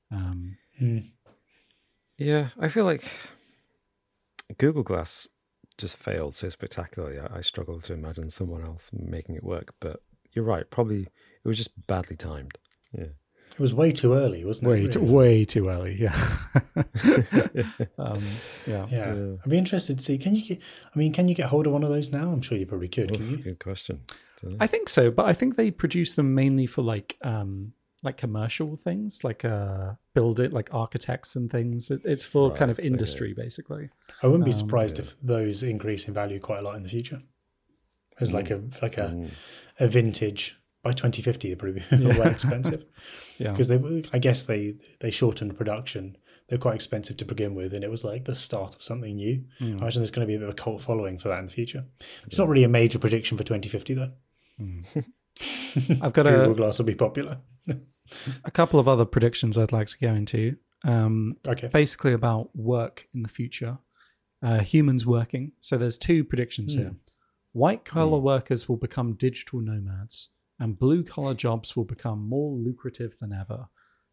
Yeah, I feel like Google Glass just failed so spectacularly. I struggle to imagine someone else making it work, but you're right. Probably it was just badly timed. Yeah. It was way too early, wasn't it? Way too early. Yeah. Yeah. I'd be interested to see. Can you get hold of one of those now? I'm sure you probably could. Can you? Good question. I think so, but I think they produce them mainly for like commercial things, like build it, like architects and things. It's for kind of industry, basically. I wouldn't be surprised if those increase in value quite a lot in the future. As like a vintage. By 2050, they're probably way expensive. Because I guess they shortened production. They're quite expensive to begin with, and it was like the start of something new. I imagine there's going to be a bit of a cult following for that in the future. It's not really a major prediction for 2050, though. I've got Google Glass will be popular. A couple of other predictions I'd like to go into. Okay. Basically about work in the future, humans working. So there's two predictions here. White collar workers will become digital nomads, and blue collar jobs will become more lucrative than ever.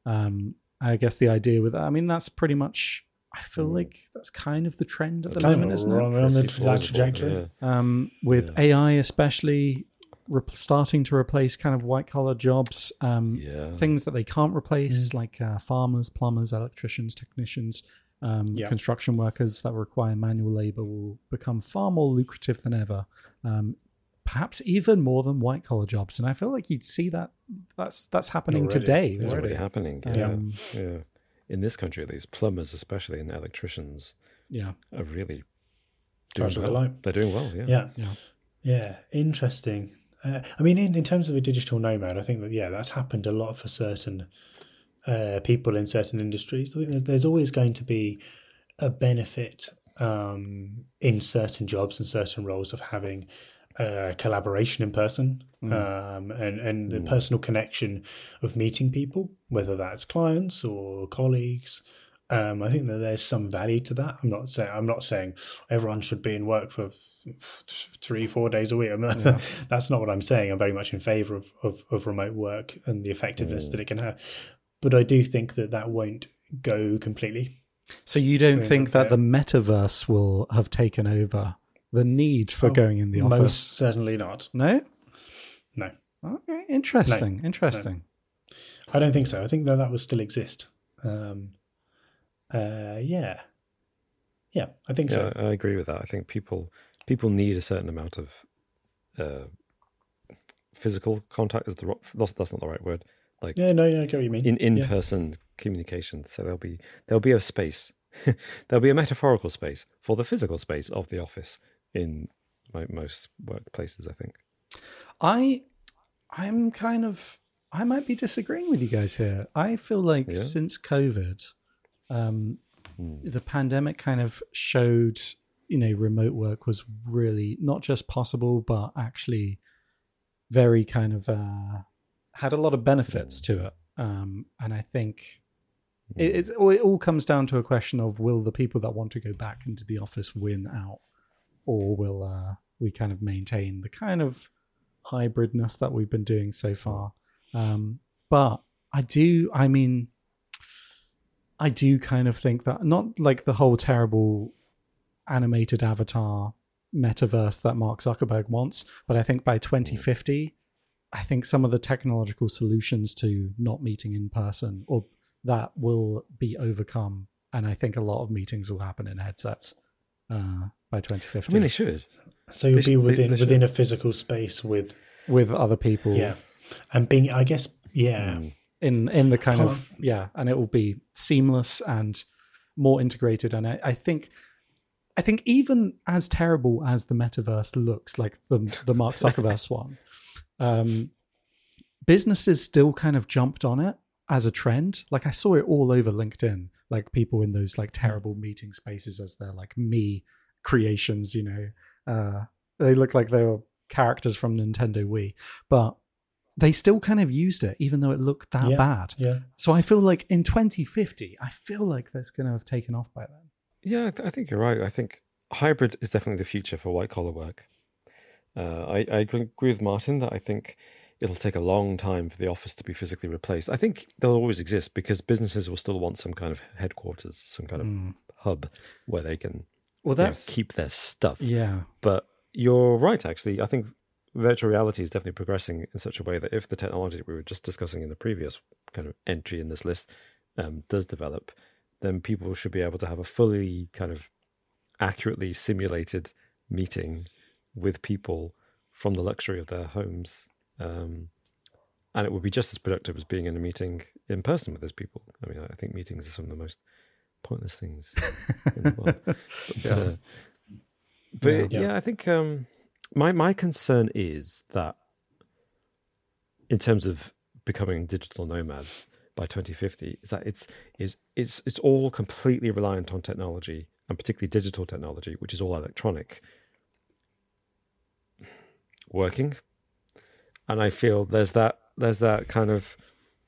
I guess the idea with that, I mean, that's pretty much, I feel like that's kind of the trend at the moment, isn't it? On that trajectory. With AI especially starting to replace kind of white collar jobs, things that they can't replace, like farmers, plumbers, electricians, technicians, construction workers that require manual labor will become far more lucrative than ever. Perhaps even more than white collar jobs, and I feel like you'd see that's happening today. It's already happening. Yeah. In this country, at least, plumbers, especially, and electricians, are really doing well. They're doing well. Yeah. Interesting. I mean, in terms of a digital nomad, I think that that's happened a lot for certain people in certain industries. I think there's always going to be a benefit in certain jobs and certain roles of having collaboration in person and the personal connection of meeting people, whether that's clients or colleagues. I think that there's some value to that. I'm not saying everyone should be in work for 3-4 days a week. I mean, that's not what I'm saying. I'm very much in favor of remote work and the effectiveness that it can have. But I do think that won't go completely. So you don't think that the metaverse will have taken over the need for going in the office? Most certainly not. No? No. Okay, interesting. Interesting. No. I don't think so. I think that will still exist. Yeah, I think so. I agree with that. I think people need a certain amount of physical contact. That's not the right word. I get what you mean. In-person communication. So there'll be a space. There'll be a metaphorical space for the physical space of the office in most workplaces, I think. I might be disagreeing with you guys here. I feel like since COVID, the pandemic kind of showed, remote work was really not just possible, but actually very kind of had a lot of benefits to it. And I think it all comes down to a question of, will the people that want to go back into the office win out, or will we kind of maintain the kind of hybridness that we've been doing so far? But I do kind of think that, not like the whole terrible animated avatar metaverse that Mark Zuckerberg wants, but I think by 2050, I think some of the technological solutions to not meeting in person, or that, will be overcome, and I think a lot of meetings will happen in headsets by 2050. I mean, they should. So you'll be within a physical space with other people. Yeah, and being, I guess, in the kind of and it will be seamless and more integrated. And I think even as terrible as the metaverse looks, like the Mark Zuckerverse one, businesses still kind of jumped on it as a trend. Like I saw it all over LinkedIn, like people in those like terrible meeting spaces as their like me creations, they look like they were characters from Nintendo Wii, but they still kind of used it even though it looked that bad. Yeah. So I feel like in 2050, I feel like that's going to have taken off by then. Yeah, I think you're right. I think hybrid is definitely the future for white collar work. I agree with Martin that I think it'll take a long time for the office to be physically replaced. I think they'll always exist because businesses will still want some kind of headquarters, some kind of hub where they can keep their stuff. Yeah. But you're right, actually. I think virtual reality is definitely progressing in such a way that if the technology we were just discussing in the previous kind of entry in this list does develop, then people should be able to have a fully kind of accurately simulated meeting with people from the luxury of their homes. And it would be just as productive as being in a meeting in person with those people. I mean, I think meetings are some of the most pointless things in the world. But I think my concern is that in terms of becoming digital nomads by 2050, is that it's all completely reliant on technology, and particularly digital technology, which is all electronic, working. And I feel there's that kind of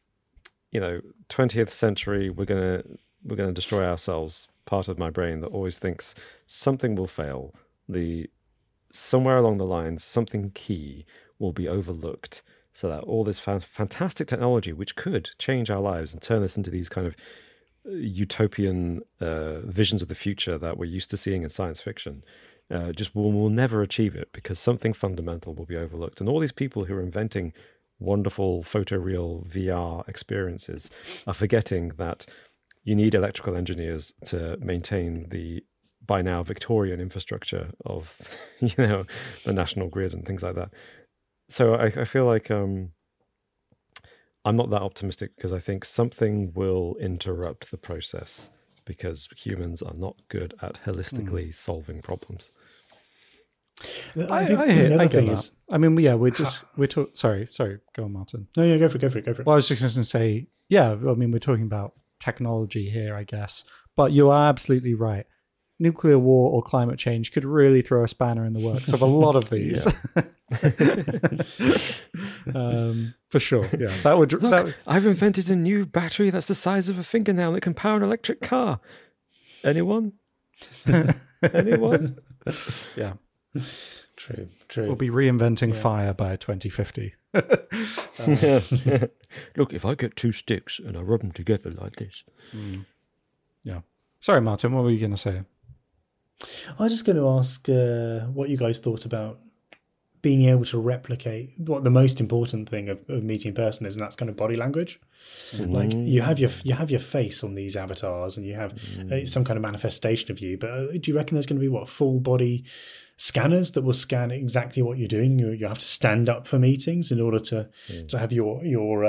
20th century we're gonna destroy ourselves part of my brain that always thinks something will fail. Somewhere along the lines, something key will be overlooked, so that all this fantastic technology, which could change our lives and turn us into these kind of utopian visions of the future that we're used to seeing in science fiction, just will never achieve it because something fundamental will be overlooked. And all these people who are inventing wonderful photoreal VR experiences are forgetting that you need electrical engineers to maintain the by now Victorian infrastructure of the national grid and things like that. So I feel like I'm not that optimistic because I think something will interrupt the process because humans are not good at holistically solving problems. I get that. I mean, we're talking. Sorry, go on, Martin. No, go for it. Well, I was just going to say, I mean, we're talking about technology here, I guess, but you are absolutely right. Nuclear war or climate change could really throw a spanner in the works of a lot of these. For sure. Yeah, that would. I've invented a new battery that's the size of a fingernail that can power an electric car. Anyone? Anyone? Yeah. True. We'll be reinventing fire by 2050. Look, if I get two sticks and I rub them together like this. Yeah. Sorry, Martin, what were you going to say? I was just going to ask what you guys thought about being able to replicate what the most important thing of meeting in person is, and that's kind of body language. Like you have your face on these avatars, and you have some kind of manifestation of you. But do you reckon there's going to be full body scanners that will scan exactly what you're doing? You have to stand up for meetings in order to have your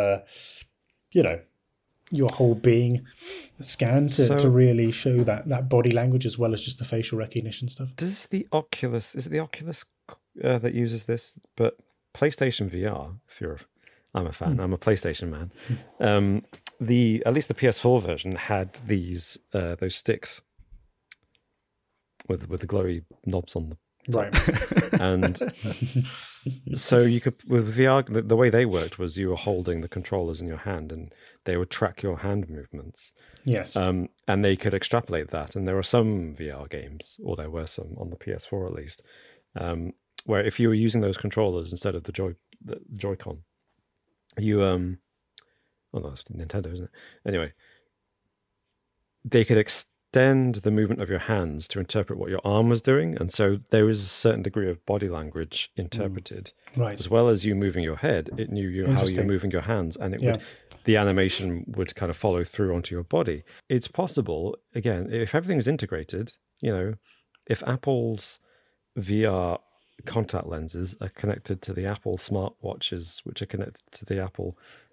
whole being scanned to really show that body language as well as just the facial recognition stuff. Is it the Oculus that uses this? But PlayStation VR, I'm a fan, I'm a PlayStation man. At least the PS4 version had those sticks with the glowy knobs on them. Right. And so you could, with VR, the way they worked was you were holding the controllers in your hand and they would track your hand movements. Yes. And they could extrapolate that. And there were some VR games, or there were some on the PS4 at least, where if you were using those controllers instead of the Joy-Con, you, oh no, it's Nintendo, isn't it? Anyway, they could extend the movement of your hands to interpret what your arm was doing, and so there was a certain degree of body language interpreted, right, as well as you moving your head. It knew how you were moving your hands, and it would, the animation would kind of follow through onto your body. It's possible, again, if everything is integrated. If Apple's VR contact lenses are connected to the Apple smartwatches, which are connected to the Apple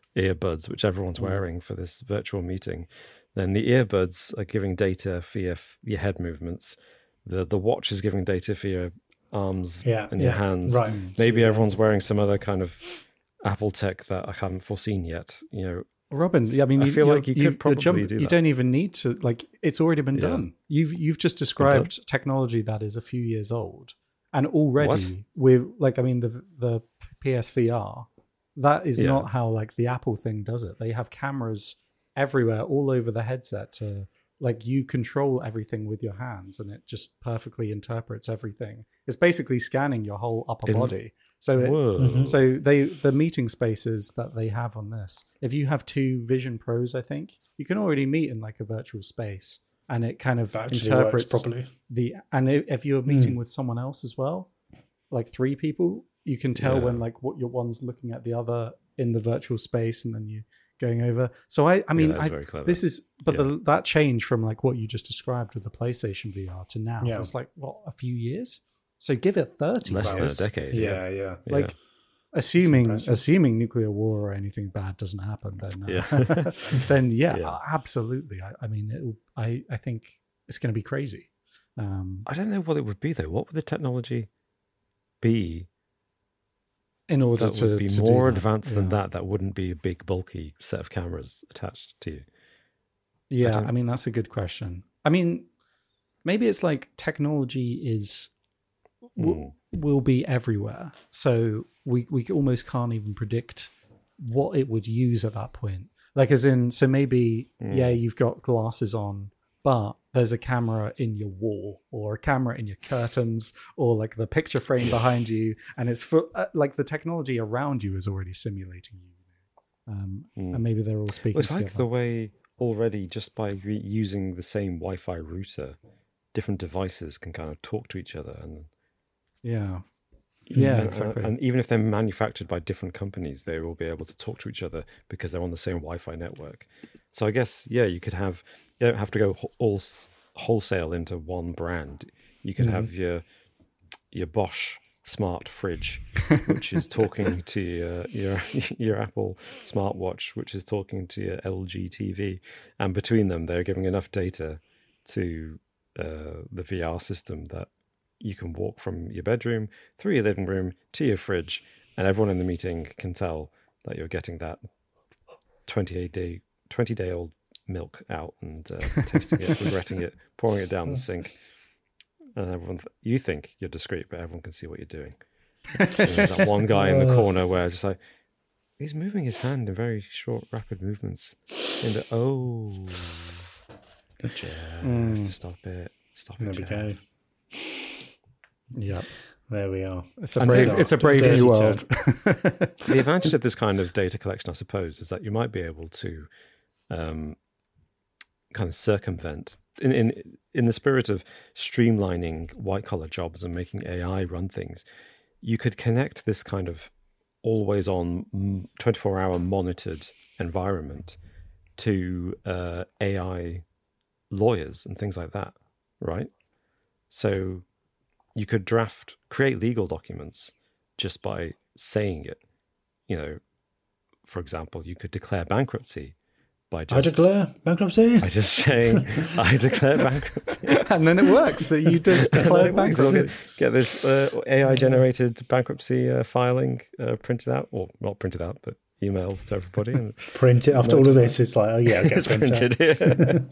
earbuds, which everyone's wearing for this virtual meeting, then the earbuds are giving data for your head movements. The watch is giving data for your arms and your hands. Right. Maybe everyone's wearing some other kind of Apple tech that I haven't foreseen yet. Robin, I mean, I feel like you could probably do that. You don't even need to, like, it's already been done. You've just described technology that is a few years old, and already with, like, I mean, the PSVR, that is not how, like, the Apple thing does it. They have cameras everywhere, all over the headset to, like, you control everything with your hands, and it just perfectly interprets everything. It's basically scanning your whole upper body. So so the meeting spaces that they have on this, if you have 2 Vision Pros, I think you can already meet in like a virtual space, and it kind of interprets properly. And if you're meeting with someone else as well, like 3 people, you can tell when, like, what your one's looking at the other in the virtual space, and then you going over. So I mean, this is, but that change from, like, what you just described with the PlayStation VR to now, it's like, what, a few years? So give it 30 less years. than a decade. Yeah. Like, assuming nuclear war or anything bad doesn't happen, then then absolutely. I mean, I think it's going to be crazy. I don't know what it would be though. What would the technology be in order that to would be more advanced than that? That wouldn't be a big bulky set of cameras attached to you. Yeah, I mean, that's a good question. I mean, maybe it's like technology will be everywhere, so we almost can't even predict what it would use at that point. Like, as in, so maybe you've got glasses on, but there's a camera in your wall, or a camera in your curtains, or like the picture frame behind you, and it's for like the technology around you is already simulating you. And maybe they're all speaking. Well, it's together. like the way already, just by using the same Wi-Fi router, different devices can kind of talk to each other, and exactly. And even if they're manufactured by different companies, they will be able to talk to each other because they're on the same Wi-Fi network. So I guess, you could have, you don't have to go all wholesale into one brand. You could have your Bosch smart fridge, which is talking to your Apple smartwatch, which is talking to your LG TV. And between them, they're giving enough data to the VR system that you can walk from your bedroom through your living room to your fridge, and everyone in the meeting can tell that you're getting that 20-day-old milk out and tasting it, regretting it, pouring it down the sink. And everyone, you think you're discreet, but everyone can see what you're doing. And there's that one guy in the corner where it's just like, he's moving his hand in very short, rapid movements. Jeff, stop it. There we go. Yeah, there we are. It's a brave new world. The advantage of this kind of data collection, I suppose, is that you might be able to kind of circumvent, in the spirit of streamlining white-collar jobs and making AI run things. You could connect this kind of always-on, 24-hour monitored environment to AI lawyers and things like that, right? So you could create legal documents just by saying it. For example, you could declare bankruptcy by just... I declare bankruptcy? By just saying, I declare bankruptcy. And then it works. So you declare bankruptcy. Get this AI-generated bankruptcy filing printed out, or not printed out, but emailed to everybody. And print it after all of this. It's like, it gets printed.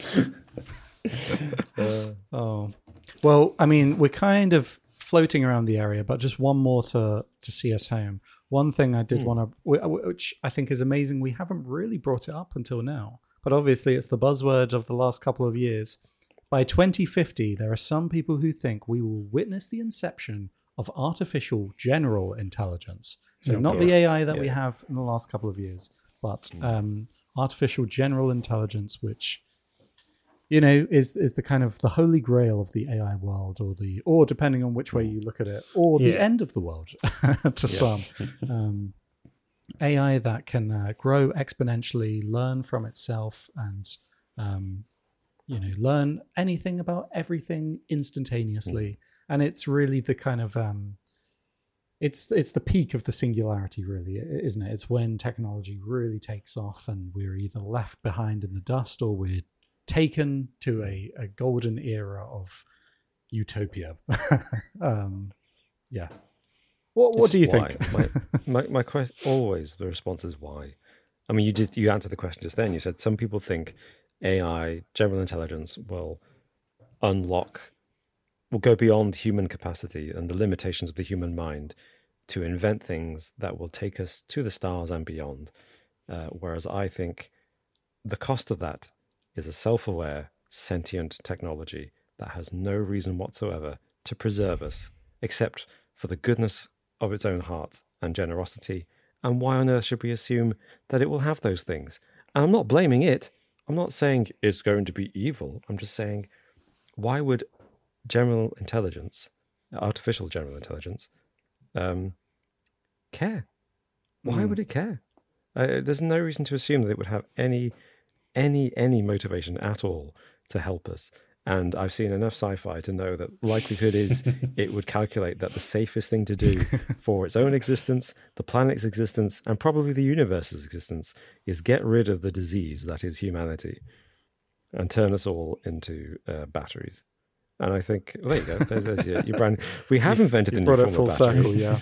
Well, I mean, we're kind of floating around the area, but just one more to see us home. One thing I did want to, which I think is amazing, we haven't really brought it up until now, but obviously it's the buzzword of the last couple of years. By 2050, there are some people who think we will witness the inception of artificial general intelligence. So not the AI that we have in the last couple of years, but artificial general intelligence, which is the kind of the holy grail of the AI world, or depending on which way you look at it, or the end of the world to some. AI that can grow exponentially, learn from itself, and learn anything about everything instantaneously. And it's really the kind of it's the peak of the singularity, really, isn't it? It's when technology really takes off and we're either left behind in the dust or we're taken to a golden era of utopia. Yeah. What do you think? My question, always the response is why. I mean, you answered the question just then. You said some people think AI, general intelligence, will go beyond human capacity and the limitations of the human mind to invent things that will take us to the stars and beyond. Whereas I think the cost of that is a self-aware, sentient technology that has no reason whatsoever to preserve us, except for the goodness of its own heart and generosity. And why on earth should we assume that it will have those things? And I'm not blaming it. I'm not saying it's going to be evil. I'm just saying, why would general intelligence, artificial general intelligence, care? Why would it care? There's no reason to assume that it would have any motivation at all to help us. And I've seen enough sci-fi to know that likelihood is it would calculate that the safest thing to do for its own existence, the planet's existence, and probably the universe's existence is get rid of the disease that is humanity and turn us all into batteries. And I think, well, there you go. There's your brand. We have invented the new form full of battery. circle, yeah.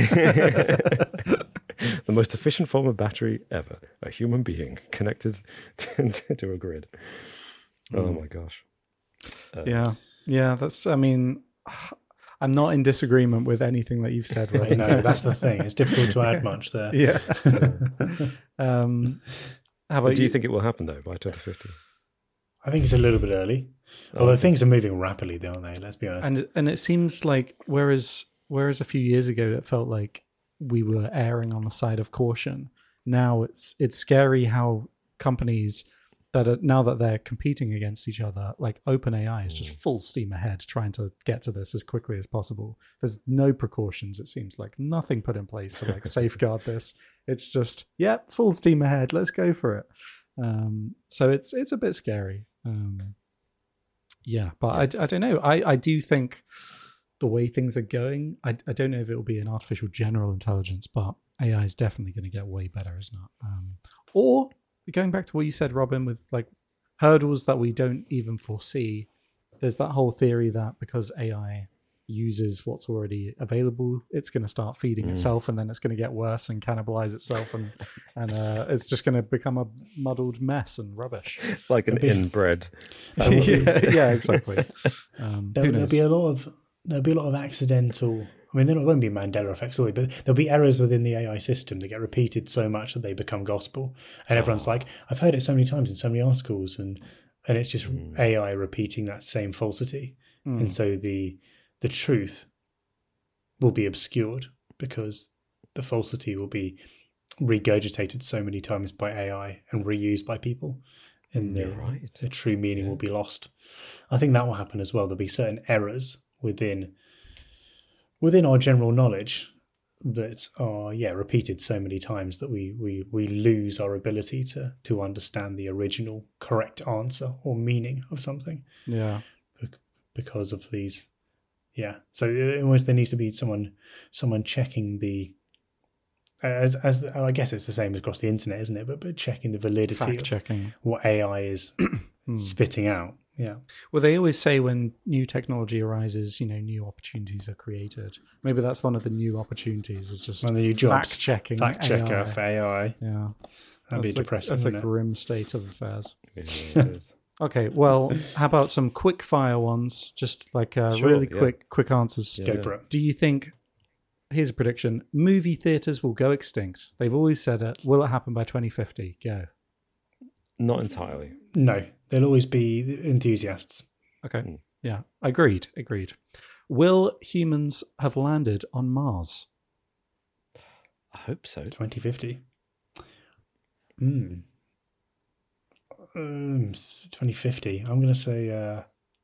The most efficient form of battery ever. A human being connected to a grid. Oh my gosh. Yeah. That's. I mean, I'm not in disagreement with anything that you've said. Right? No, that's the thing. It's difficult to add much there. Yeah. How about Do you think it will happen though by 2050? I think it's a little bit early. Although things are moving rapidly, don't they? Let's be honest. And it seems like whereas a few years ago it felt like we were erring on the side of caution, now it's scary how companies that are, now that they're competing against each other, like OpenAI is just full steam ahead trying to get to this as quickly as possible. There's no precautions, it seems like nothing put in place to like safeguard this. It's just full steam ahead, let's go for it. So it's a bit scary. But I don't know. I do think the way things are going, I don't know if it will be an artificial general intelligence, but AI is definitely going to get way better, isn't it? Or going back to what you said, Robin, with like hurdles that we don't even foresee, there's that whole theory that because AI uses what's already available, it's going to start feeding itself, and then it's going to get worse and cannibalize itself, and it's just going to become a muddled mess and rubbish, like an inbred. Yeah, exactly. There'll be a lot of accidental. I mean, there won't be Mandela effects, but there'll be errors within the AI system that get repeated so much that they become gospel, and everyone's like, "I've heard it so many times in so many articles," and it's just AI repeating that same falsity, and so the truth will be obscured because the falsity will be regurgitated so many times by AI and reused by people, and the true meaning will be lost. I think that will happen as well. There'll be certain errors within our general knowledge that are repeated so many times that we lose our ability to understand the original correct answer or meaning of something. Yeah, because of these. Yeah, so almost there needs to be someone checking the, as I guess it's the same across the internet, isn't it? But checking the validity fact-checking of what AI is spitting out. Yeah. Well, they always say when new technology arises, new opportunities are created. Maybe that's one of the new opportunities is just one of the new jobs. Fact-checking Fact checker AI. For AI. Yeah, That'd be depressing. That's a wouldn't grim state of affairs. Yeah, it is. Okay, well, how about some quick fire ones? Just like quick answers. Go for it. Do you think, here's a prediction, movie theaters will go extinct? They've always said it. Will it happen by 2050? Go. Not entirely. No, there'll always be enthusiasts. Okay, yeah, agreed. Will humans have landed on Mars? I hope so. 2050. 2050. I'm going to say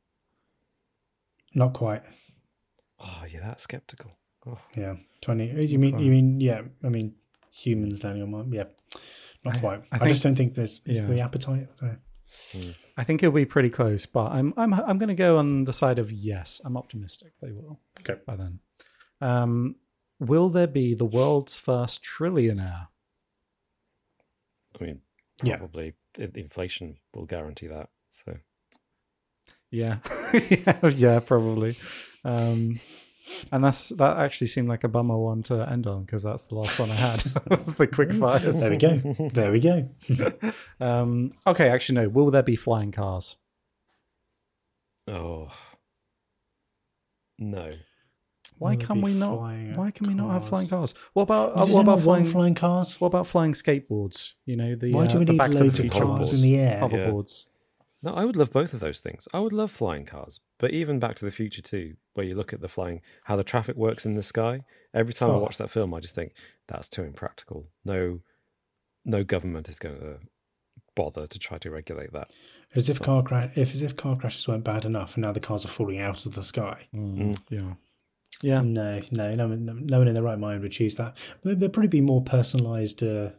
not quite. Oh, you're that skeptical. Oh. Yeah, 20. You mean? Yeah. I mean, humans landing on Mars. Yeah, not quite. I just don't think there's the appetite. I think it'll be pretty close, but I'm going to go on the side of yes. I'm optimistic they will. Okay. By then, will there be the world's first trillionaire? I mean, Yeah. probably inflation will guarantee that. So Yeah, yeah, probably. And that actually seemed like a bummer one to end on because that's the last one I had of the quick fires. There we go. There we go. Okay, actually no. Will there be flying cars? oh no. Why Will there can be we not? flying Why can we not have cars? flying cars? What about Does what about anyone want flying? flying cars? What about flying skateboards? You know the Why do we the need Back to the loads of Future cars boards, in the air? hoverboards. No, I would love both of those things. I would love flying cars, but even Back to the Future 2, where you look at the flying, how the traffic works in the sky. Every time I watch that film, I just think that's too impractical. No government is going to bother to try to regulate that. As if car crashes weren't bad enough, and now the cars are falling out of the sky. Yeah, yeah. No one in their right mind would choose that. But there'd probably be more personalised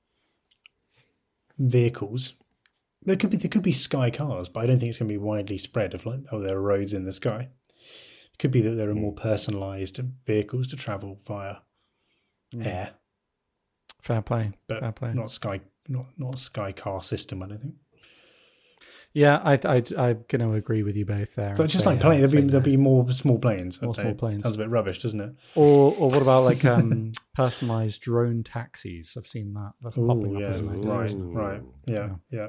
vehicles. There could be sky cars, but I don't think it's going to be widely spread. Of there are roads in the sky. It could be that there are more personalised vehicles to travel via air, Fair play. but Fair play. not sky car system. I don't think. Yeah, I'm going to agree with you both there. But and just say, like planes, say there'll no. be more small planes. More I'd say. small planes. Sounds a bit rubbish, doesn't it? Or what about like personalized drone taxis? I've seen that. That's popping up as an idea. Right. Yeah.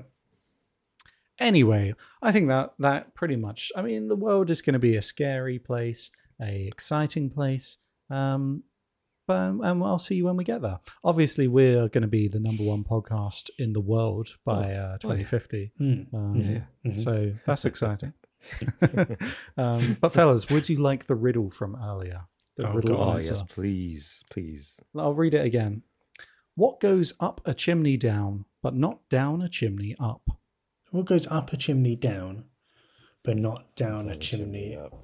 Anyway, I think that pretty much. I mean, the world is going to be a scary place, a exciting place. But I'll see you when we get there. Obviously, we're going to be the number one podcast in the world by 2050. So that's exciting. But fellas, would you like the riddle from earlier? The riddle Oh, answer. yes, please. I'll read it again. What goes up a chimney down, but not down a chimney up? What goes up a chimney down, but not down a chimney up?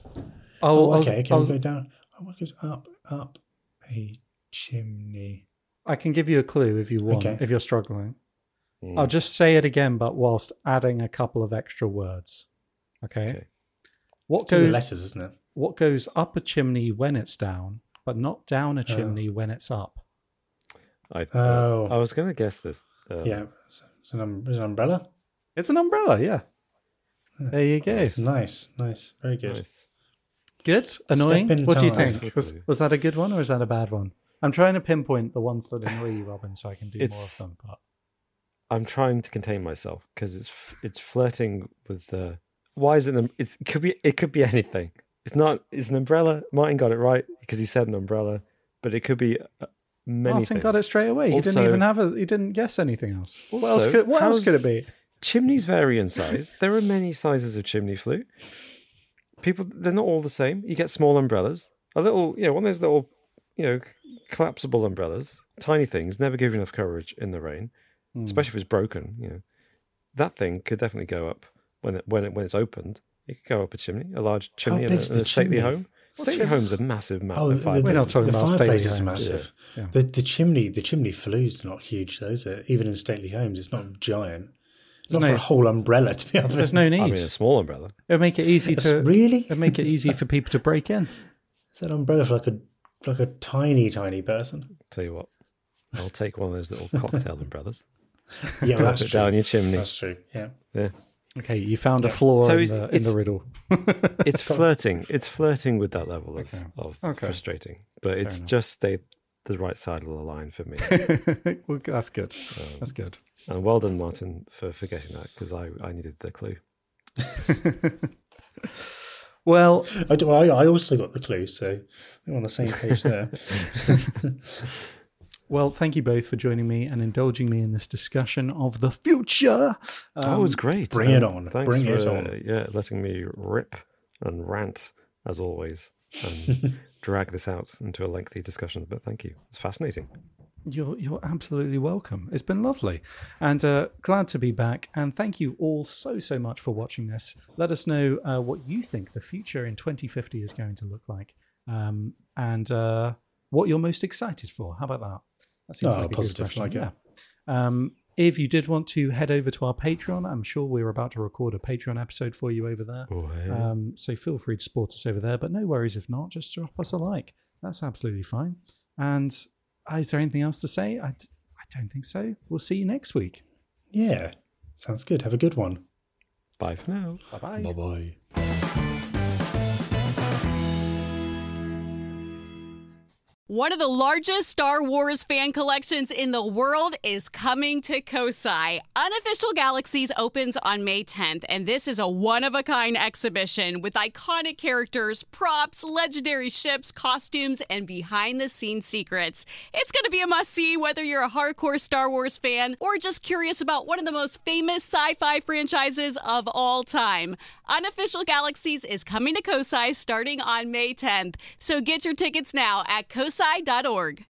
Okay. Go down. What goes up a chimney? I can give you a clue if you want, Okay. if you're struggling. I'll just say it again, but whilst adding a couple of extra words. Okay. It's all the letters, isn't it? What goes up a chimney when it's down, but not down a chimney when it's up? I was going to guess this. Yeah. It's an umbrella. It's an umbrella, yeah. There you go. Nice. Very good. Nice. Good? Annoying? Step in What do you time. think? Was that a good one or is that a bad one? I'm trying to pinpoint the ones that annoy you, Robin, so I can do more of them. But I'm trying to contain myself because it's flirting with the. Why is it? It could be anything. It's not. It's an umbrella. Martin got it right because he said an umbrella, but it could be many Martin things. got it straight away. He didn't Also- even he didn't guess anything else. What else how's- could it be? Chimneys vary in size. There are many sizes of chimney flue. They're not all the same. You get small umbrellas, a little, one of those little, collapsible umbrellas, tiny things, never give you enough coverage in the rain, especially if it's broken. That thing could definitely go up when it's opened. It could go up a chimney, a large chimney in big's a the stately chimney? home. Stately home's a massive Oh, We're not talking the about stately fireplace is homes. massive. Yeah. The chimney flue's not huge though, is it? Even in stately homes, it's not giant. It's not no- for a whole umbrella to be honest. There's no need. I mean, a small umbrella. It'll make it easy to Really? It'll make it easy for people to break in. It's an umbrella for like a tiny person. Tell you what, I'll take one of those little cocktail umbrellas. Yeah, that's Put it true. down your chimney. That's true. Yeah. Yeah. Okay, you found a flaw So in the riddle. It's flirting. It's flirting with that level of Okay. frustrating, but it's enough. just stayed the right side of the line for me. Well, that's good. That's good. And well done, Martin, for forgetting that because I needed the clue. Well, I also got the clue, so we're on the same page there. well, thank you both for joining me and indulging me in this discussion of the future. That was great. bring it on. Thanks Bring for it on. letting me rip and rant as always and drag this out into a lengthy discussion. But thank you. It's fascinating. You're absolutely welcome. It's been lovely, and glad to be back. And thank you all so much for watching this. Let us know what you think the future in 2050 is going to look like, and what you're most excited for. How about that? That seems like a good positive, question. like it. Yeah. If you did want to head over to our Patreon, I'm sure we're about to record a Patreon episode for you over there. Oh, yeah. So feel free to support us over there. But no worries if not, just drop us a like. That's absolutely fine. And is there anything else to say? I don't think so. We'll see you next week. Yeah, sounds good. Have a good one. Bye for now. Bye-bye. Bye-bye. One of the largest Star Wars fan collections in the world is coming to Kosai. Unofficial Galaxies opens on May 10th, and this is a one-of-a-kind exhibition with iconic characters, props, legendary ships, costumes, and behind-the-scenes secrets. It's going to be a must-see whether you're a hardcore Star Wars fan or just curious about one of the most famous sci-fi franchises of all time. Unofficial Galaxies is coming to Kosai starting on May 10th, so get your tickets now at kosai.org.